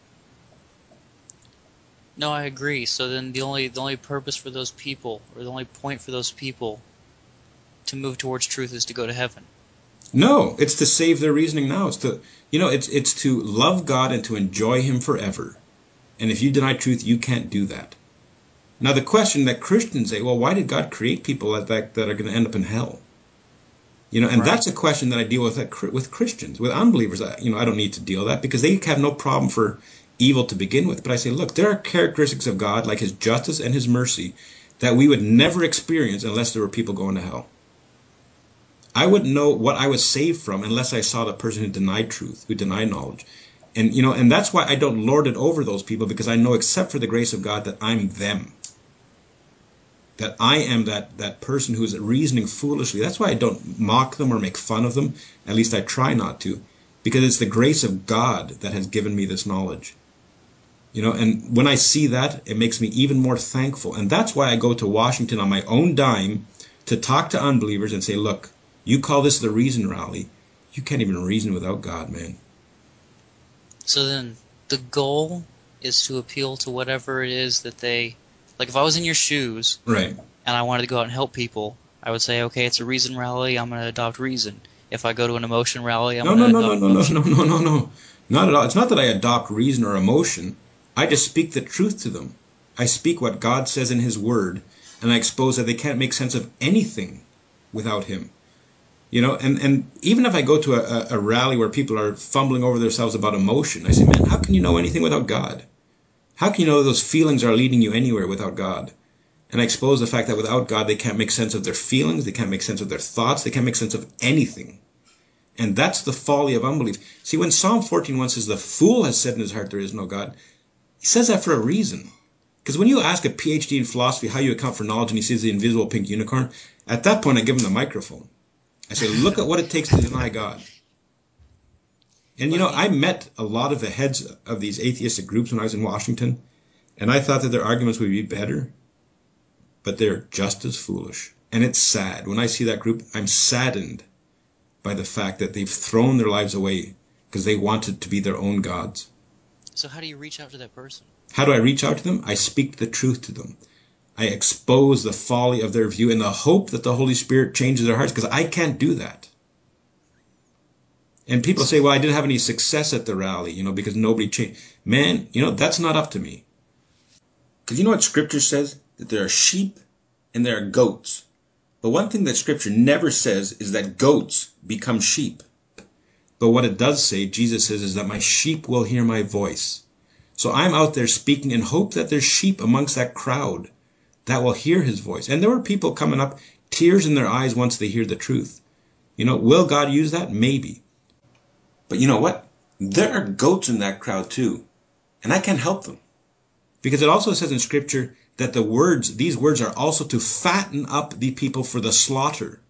No, I agree. So then the only the only purpose for those people, or the only point for those people to move towards truth is to go to heaven. No, it's to save their reasoning now. It's to, you know, it's it's to love God and to enjoy Him forever. And if you deny truth, you can't do that. Now the question that Christians say, well, why did God create people like that that are going to end up in hell? You know, and Right. that's a question that I deal with with Christians. With unbelievers, you know, I don't need to deal with that because they have no problem for evil to begin with. But I say, look, there are characteristics of God, like His justice and His mercy, that we would never experience unless there were people going to hell. I wouldn't know what I was saved from unless I saw the person who denied truth, who denied knowledge. And, you know, and that's why I don't lord it over those people, because I know, except for the grace of God, that I'm them. That I am that, that person who is reasoning foolishly. That's why I don't mock them or make fun of them. At least I try not to. Because it's the grace of God that has given me this knowledge. You know, and when I see that, it makes me even more thankful. And that's why I go to Washington on my own dime to talk to unbelievers and say, look, you call this the reason rally. You can't even reason without God, man. So then the goal is to appeal to whatever it is that they... Like if I was in your shoes, right, and I wanted to go out and help people, I would say, okay, it's a reason rally, I'm going to adopt reason. If I go to an emotion rally, I'm No, going no, to no, no, adopt no, no, emotion. no, no, no, no. Not at all. It's not that I adopt reason or emotion. I just speak the truth to them. I speak what God says in His Word, and I expose that they can't make sense of anything without Him. You know, and, and even if I go to a, a rally where people are fumbling over themselves about emotion, I say, man, how can you know anything without God? How can you know those feelings are leading you anywhere without God? And I expose the fact that without God, they can't make sense of their feelings, they can't make sense of their thoughts, they can't make sense of anything. And that's the folly of unbelief. See, when Psalm fourteen one says, the fool has said in his heart there is no God, he says that for a reason. Because when you ask a P H D in philosophy how you account for knowledge and he sees the invisible pink unicorn, at that point I give him the microphone. I say, look at what it takes to deny God. And you But know, he, I met a lot of the heads of these atheistic groups when I was in Washington, and I thought that their arguments would be better, but they're just as foolish. And it's sad. When I see that group, I'm saddened by the fact that they've thrown their lives away because they wanted to be their own gods. so how do you reach out to that person? How do I reach out to them? I speak the truth to them. I expose the folly of their view in the hope that the Holy Spirit changes their hearts, because I can't do that. And people say, well, I didn't have any success at the rally, you know, because nobody changed. Man, you know, that's not up to me. Because you know what Scripture says? That there are sheep and there are goats. But one thing that Scripture never says is that goats become sheep. But what it does say, Jesus says, is that my sheep will hear my voice. So I'm out there speaking in hope that there's sheep amongst that crowd that will hear His voice. And there were people coming up, tears in their eyes once they hear the truth. You know, will God use that? Maybe. But you know what? There are goats in that crowd too. And I can't help them. Because it also says in Scripture that the words, these words are also to fatten up the people for the slaughter.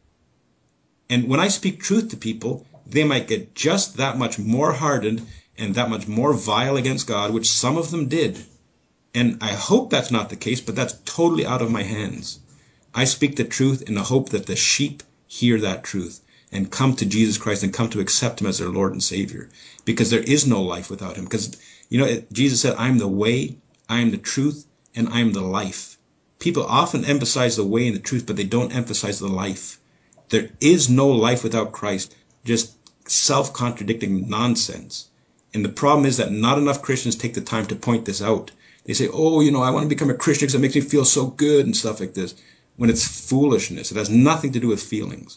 And when I speak truth to people, they might get just that much more hardened and that much more vile against God, which some of them did. And I hope that's not the case, but that's totally out of my hands. I speak the truth in the hope that the sheep hear that truth and come to Jesus Christ and come to accept Him as their Lord and Savior. Because there is no life without Him. Because, you know, it, Jesus said, I'm the way, I am the truth, and I am the life. People often emphasize the way and the truth, but they don't emphasize the life. There is no life without Christ. Just self-contradicting nonsense. And the problem is that not enough Christians take the time to point this out. They say, oh, you know, I want to become a Christian because it makes me feel so good and stuff like this. When it's foolishness. It has nothing to do with feelings.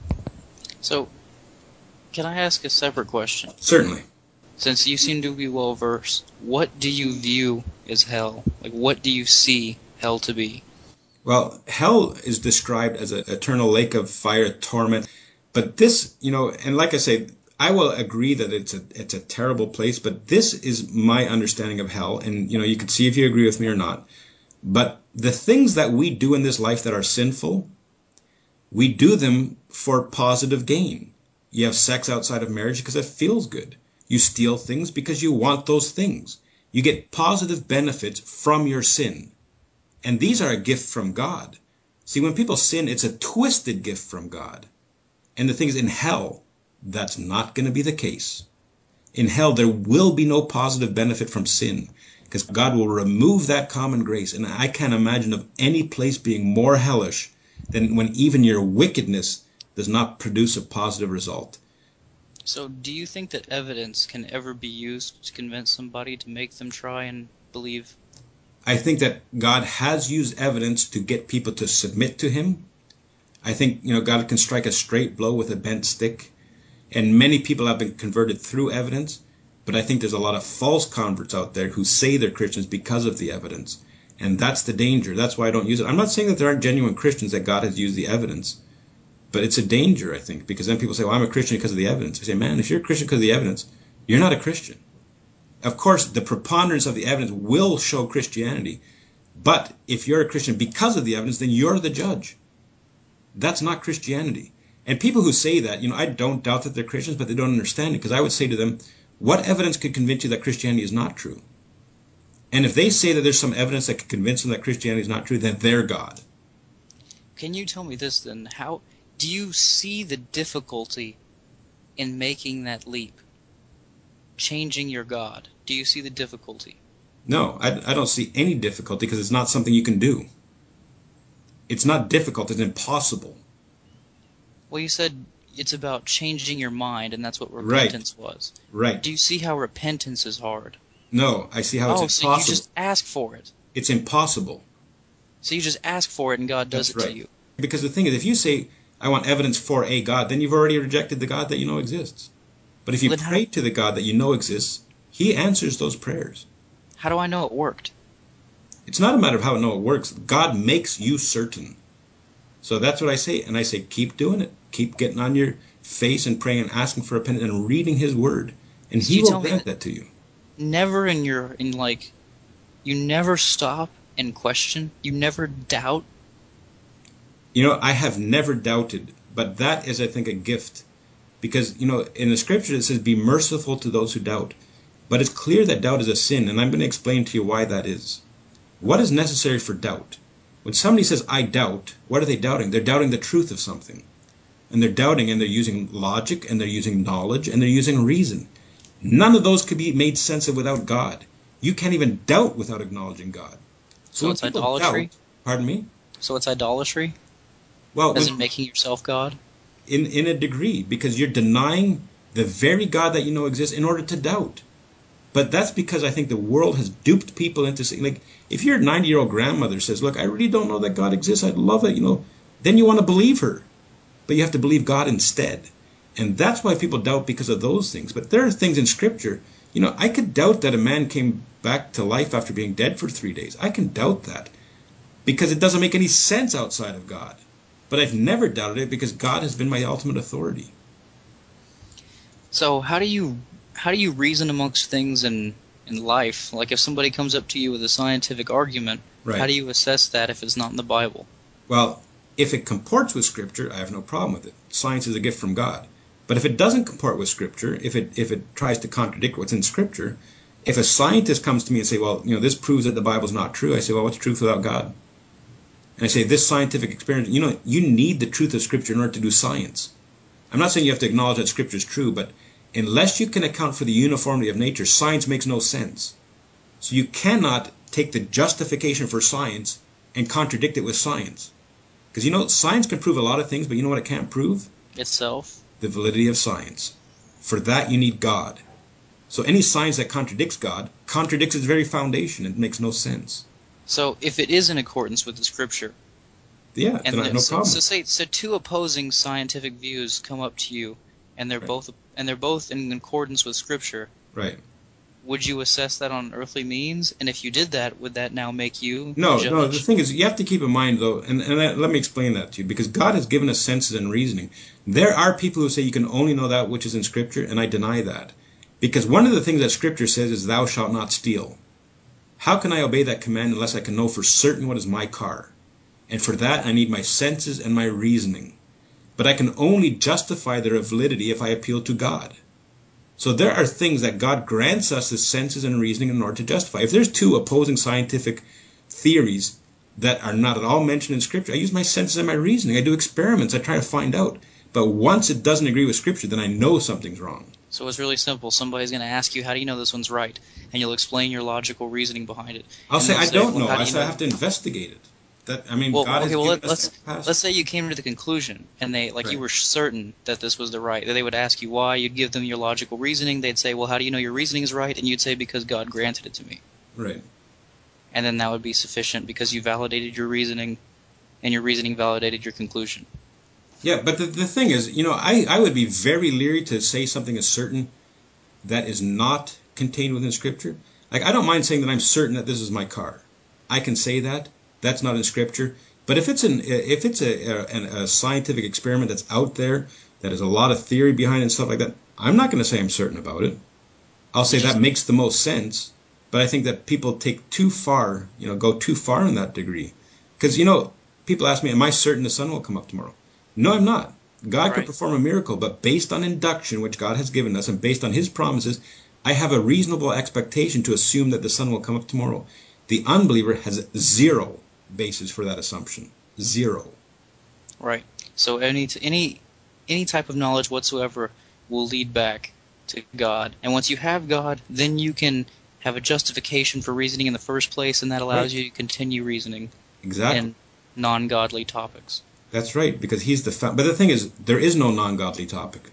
So, can I ask a separate question? Certainly. Since you seem to be well versed, what do you view as hell? Like, what do you see hell to be? Well, hell is described as an eternal lake of fire, torment. But this, you know, and like I say, I will agree that it's a it's a terrible place, but this is my understanding of hell. And, you know, you can see if you agree with me or not. But the things that we do in this life that are sinful, we do them for positive gain. You have sex outside of marriage because it feels good. You steal things because you want those things. You get positive benefits from your sin. And these are a gift from God. See, when people sin, it's a twisted gift from God. And the things in hell, that's not going to be the case. In hell, there will be no positive benefit from sin, because God will remove that common grace. And I can't imagine of any place being more hellish than when even your wickedness does not produce a positive result. So do you think that evidence can ever be used to convince somebody to make them try and believe? I think that God has used evidence to get people to submit to him. I think, you know, God can strike a straight blow with a bent stick. And many people have been converted through evidence. But I think there's a lot of false converts out there who say they're Christians because of the evidence. And that's the danger. That's why I don't use it. I'm not saying that there aren't genuine Christians that God has used the evidence. But it's a danger, I think, because then people say, well, I'm a Christian because of the evidence. I say, man, if you're a Christian because of the evidence, you're not a Christian. Of course, the preponderance of the evidence will show Christianity. But if you're a Christian because of the evidence, then you're the judge. That's not Christianity. And people who say that, you know, I don't doubt that they're Christians, but they don't understand it. Because I would say to them, what evidence could convince you that Christianity is not true? And if they say that there's some evidence that could convince them that Christianity is not true, then they're God. Can you tell me this then? How do you see the difficulty in making that leap? Changing your God. Do you see the difficulty? No, I, I don't see any difficulty because it's not something you can do. It's not difficult, it's impossible. Well, you said it's about changing your mind, and that's what repentance right. was. Right. Do you see how repentance is hard? No, I see how it's oh, impossible. Oh, so you just ask for it. It's impossible. So you just ask for it, and God does That's it right. to you. Because the thing is, if you say, I want evidence for a God, then you've already rejected the God that you know exists. But if you Well, pray how, to the God that you know exists, he answers those prayers. How do I know it worked? It's not a matter of how I know it works. God makes you certain. So that's what I say. And I say, keep doing it. Keep getting on your face and praying and asking for repentance and reading his word. And So he you will tell me grant that that to you. Never in your, in like, you never stop and question? You never doubt? You know, I have never doubted, but that is, I think, a gift. Because, you know, in the scripture it says, be merciful to those who doubt. But it's clear that doubt is a sin, and I'm going to explain to you why that is. What is necessary for doubt? When somebody says, I doubt, what are they doubting? They're doubting the truth of something. And they're doubting, and they're using logic, and they're using knowledge, and they're using reason. None of those could be made sense of without God. You can't even doubt without acknowledging God. So, So when it's people idolatry? doubt, pardon me? So it's idolatry? Well, As when, in making yourself God? in, in a degree, because you're denying the very God that you know exists in order to doubt. But that's because I think the world has duped people into saying, like, if your ninety-year-old grandmother says, look, I really don't know that God exists, I'd love it, you know, then you want to believe her. But you have to believe God instead. And that's why people doubt, because of those things. But there are things in Scripture, you know, I could doubt that a man came back to life after being dead for three days. I can doubt that because it doesn't make any sense outside of God. But I've never doubted it because God has been my ultimate authority. So how do you how do you reason amongst things in in life? Like if somebody comes up to you with a scientific argument, Right. How do you assess that if it's not in the Bible? Well, if it comports with Scripture, I have no problem with it. Science is a gift from God. But if it doesn't comport with Scripture, if it if it tries to contradict what's in Scripture, if a scientist comes to me and say, well, you know, this proves that the Bible's not true, I say, well, what's truth without God? And I say, this scientific experiment, you know, you need the truth of Scripture in order to do science. I'm not saying you have to acknowledge that Scripture is true, but unless you can account for the uniformity of nature, science makes no sense. So you cannot take the justification for science and contradict it with science. Because, you know, science can prove a lot of things, but you know what it can't prove? Itself? The validity of science. For that, you need God. So any science that contradicts God contradicts its very foundation. It makes no sense. So if it is in accordance with the Scripture, Yeah, and then I have no so, problem. so say so two opposing scientific views come up to you, and they're Right. both and they're both in accordance with Scripture. Right. Would you assess that on earthly means? And if you did that, would that now make you No, the judge? no, the thing is, you have to keep in mind, though, and, and let, let me explain that to you, because God has given us senses and reasoning. There are people who say you can only know that which is in Scripture, and I deny that. Because one of the things that Scripture says is, thou shalt not steal. How can I obey that command unless I can know for certain what is my car? And for that, I need my senses and my reasoning. But I can only justify their validity if I appeal to God. So there are things that God grants us as senses and reasoning in order to justify. If there's two opposing scientific theories that are not at all mentioned in Scripture, I use my senses and my reasoning. I do experiments. I try to find out. But once it doesn't agree with Scripture, then I know something's wrong. So it's really simple. Somebody's going to ask you, how do you know this one's right? And you'll explain your logical reasoning behind it. I'll and say, I say, don't well, know. how do I you say I know? have to investigate it. That I mean, Well, God okay, has well, given let, us let's that capacity. let's say you came to the conclusion, and they like you Right. were certain that this was the right. That they would ask you why. You'd give them your logical reasoning. They'd say, well, how do you know your reasoning is right? And you'd say, because God granted it to me. Right. And then that would be sufficient because you validated your reasoning, and your reasoning validated your conclusion. Yeah, but the, the thing is, you know, I, I would be very leery to say something is certain that is not contained within Scripture. Like, I don't mind saying that I'm certain that this is my car. I can say that. That's not in Scripture. But if it's an if it's a, a, a scientific experiment that's out there, that has a lot of theory behind it and stuff like that, I'm not going to say I'm certain about it. I'll say that makes the most sense. But I think that people take too far, you know, go too far in that degree. Because, you know, people ask me, am I certain the sun will come up tomorrow? No, I'm not. God could Right. perform a miracle, but based on induction, which God has given us, and based on His promises, I have a reasonable expectation to assume that the sun will come up tomorrow. The unbeliever has zero basis for that assumption. Zero. Right. So any any any type of knowledge whatsoever will lead back to God. And once you have God, then you can have a justification for reasoning in the first place, and that allows Right. you to continue reasoning Exactly. in non-godly topics. That's right, because He's the fa- but the thing is, there is no non-godly topic.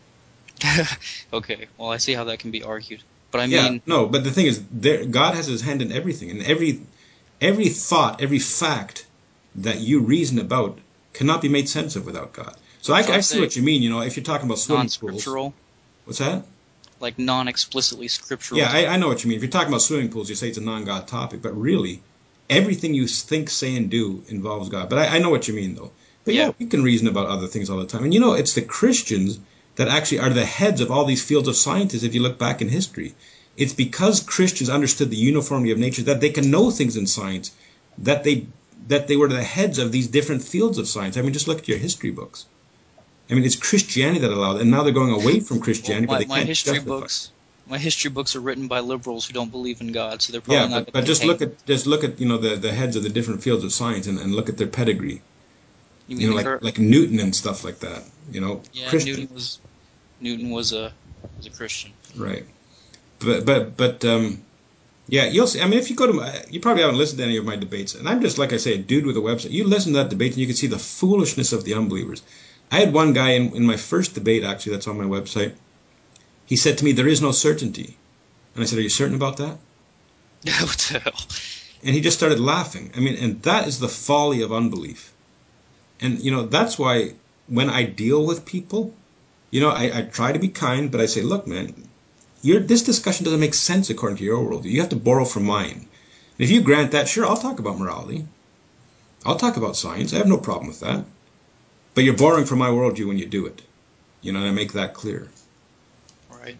Okay, well, I see how that can be argued. But I Yeah, mean, no, but the thing is, there, God has His hand in everything, and every every thought, every fact that you reason about cannot be made sense of without God. So I, shall I I see say what you mean. You know, if you're talking about swimming pools, non-scriptural, what's that? like non-explicitly scriptural Yeah, I, I topic. know what you mean. If you're talking about swimming pools, you say it's a non-God topic, but really, everything you think, say, and do involves God. But I, I know what you mean, though. But yeah, Yeah, we can reason about other things all the time. And you know, it's the Christians that actually are the heads of all these fields of scientists if you look back in history. It's because Christians understood the uniformity of nature that they can know things in science, that they that they were the heads of these different fields of science. I mean, just look at your history books. I mean, it's Christianity that allowed it, and now they're going away from well, Christianity, but my, they my can't history justify it. books, my history books are written by liberals who don't believe in God, so they're Yeah, probably not but going to but just contain. look at just look at you know the, the heads of the different fields of science and, and look at their pedigree. You You mean know, the like current? like Newton and stuff like that. You know, Yeah, Newton Christian, was Newton was a was a Christian. right? But but but um, yeah, you'll see. I mean, if you go to my, you probably haven't listened to any of my debates, and I'm just like I say, a dude with a website. You listen to that debate, and you can see the foolishness of the unbelievers. I had one guy in, in my first debate, actually, that's on my website. He said to me, "There is no certainty," and I said, "Are you certain about that?" What the hell? And he just started laughing. I mean, and that is the folly of unbelief. And, you know, that's why when I deal with people, you know, I, I try to be kind, but I say, look, man, your, this discussion doesn't make sense according to your worldview. You have to borrow from mine. And if you grant that, sure, I'll talk about morality. I'll talk about science. I have no problem with that. But you're borrowing from my worldview when you do it. You know, and I make that clear. Right.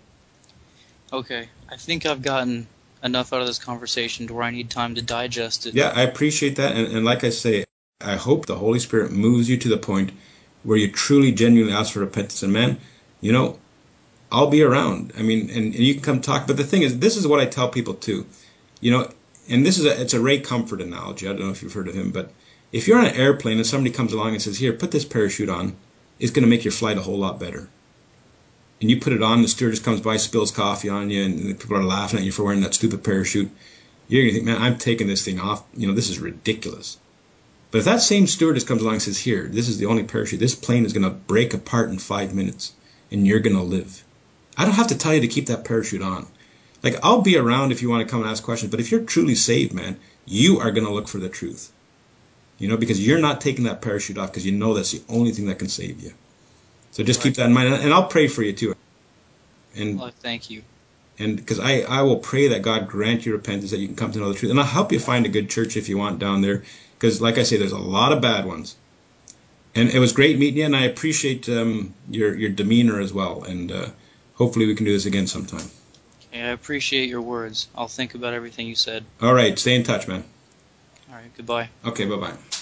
Okay. I think I've gotten enough out of this conversation to where I need time to digest it. Yeah, I appreciate that. And, and like I say, I hope the Holy Spirit moves you to the point where you truly, genuinely ask for repentance. And man, you know, I'll be around. I mean, and, and you can come talk. But the thing is, this is what I tell people too. You know, and this is a, it's a Ray Comfort analogy. I don't know if you've heard of him, but if you're on an airplane and somebody comes along and says, "Here, put this parachute on," it's going to make your flight a whole lot better. And you put it on, the stewardess comes by, spills coffee on you, and people are laughing at you for wearing that stupid parachute. You're going to think, "Man, I'm taking this thing off. You know, this is ridiculous." But if that same stewardess comes along and says, "Here, this is the only parachute. This plane is going to break apart in five minutes, and you're going to live," I don't have to tell you to keep that parachute on. Like, I'll be around if you want to come and ask questions, but if you're truly saved, man, you are going to look for the truth. You know, because you're not taking that parachute off because you know that's the only thing that can save you. So just keep Right. that in mind, and I'll pray for you too. And Well, thank you. and because I, I will pray that God grant you repentance, that you can come to know the truth. And I'll help you find a good church if you want down there, because like I say, there's a lot of bad ones. And it was great meeting you, and I appreciate um, your, your demeanor as well. And uh, hopefully we can do this again sometime. Okay, I appreciate your words. I'll think about everything you said. All right, stay in touch, man. All right, goodbye. Okay, bye-bye.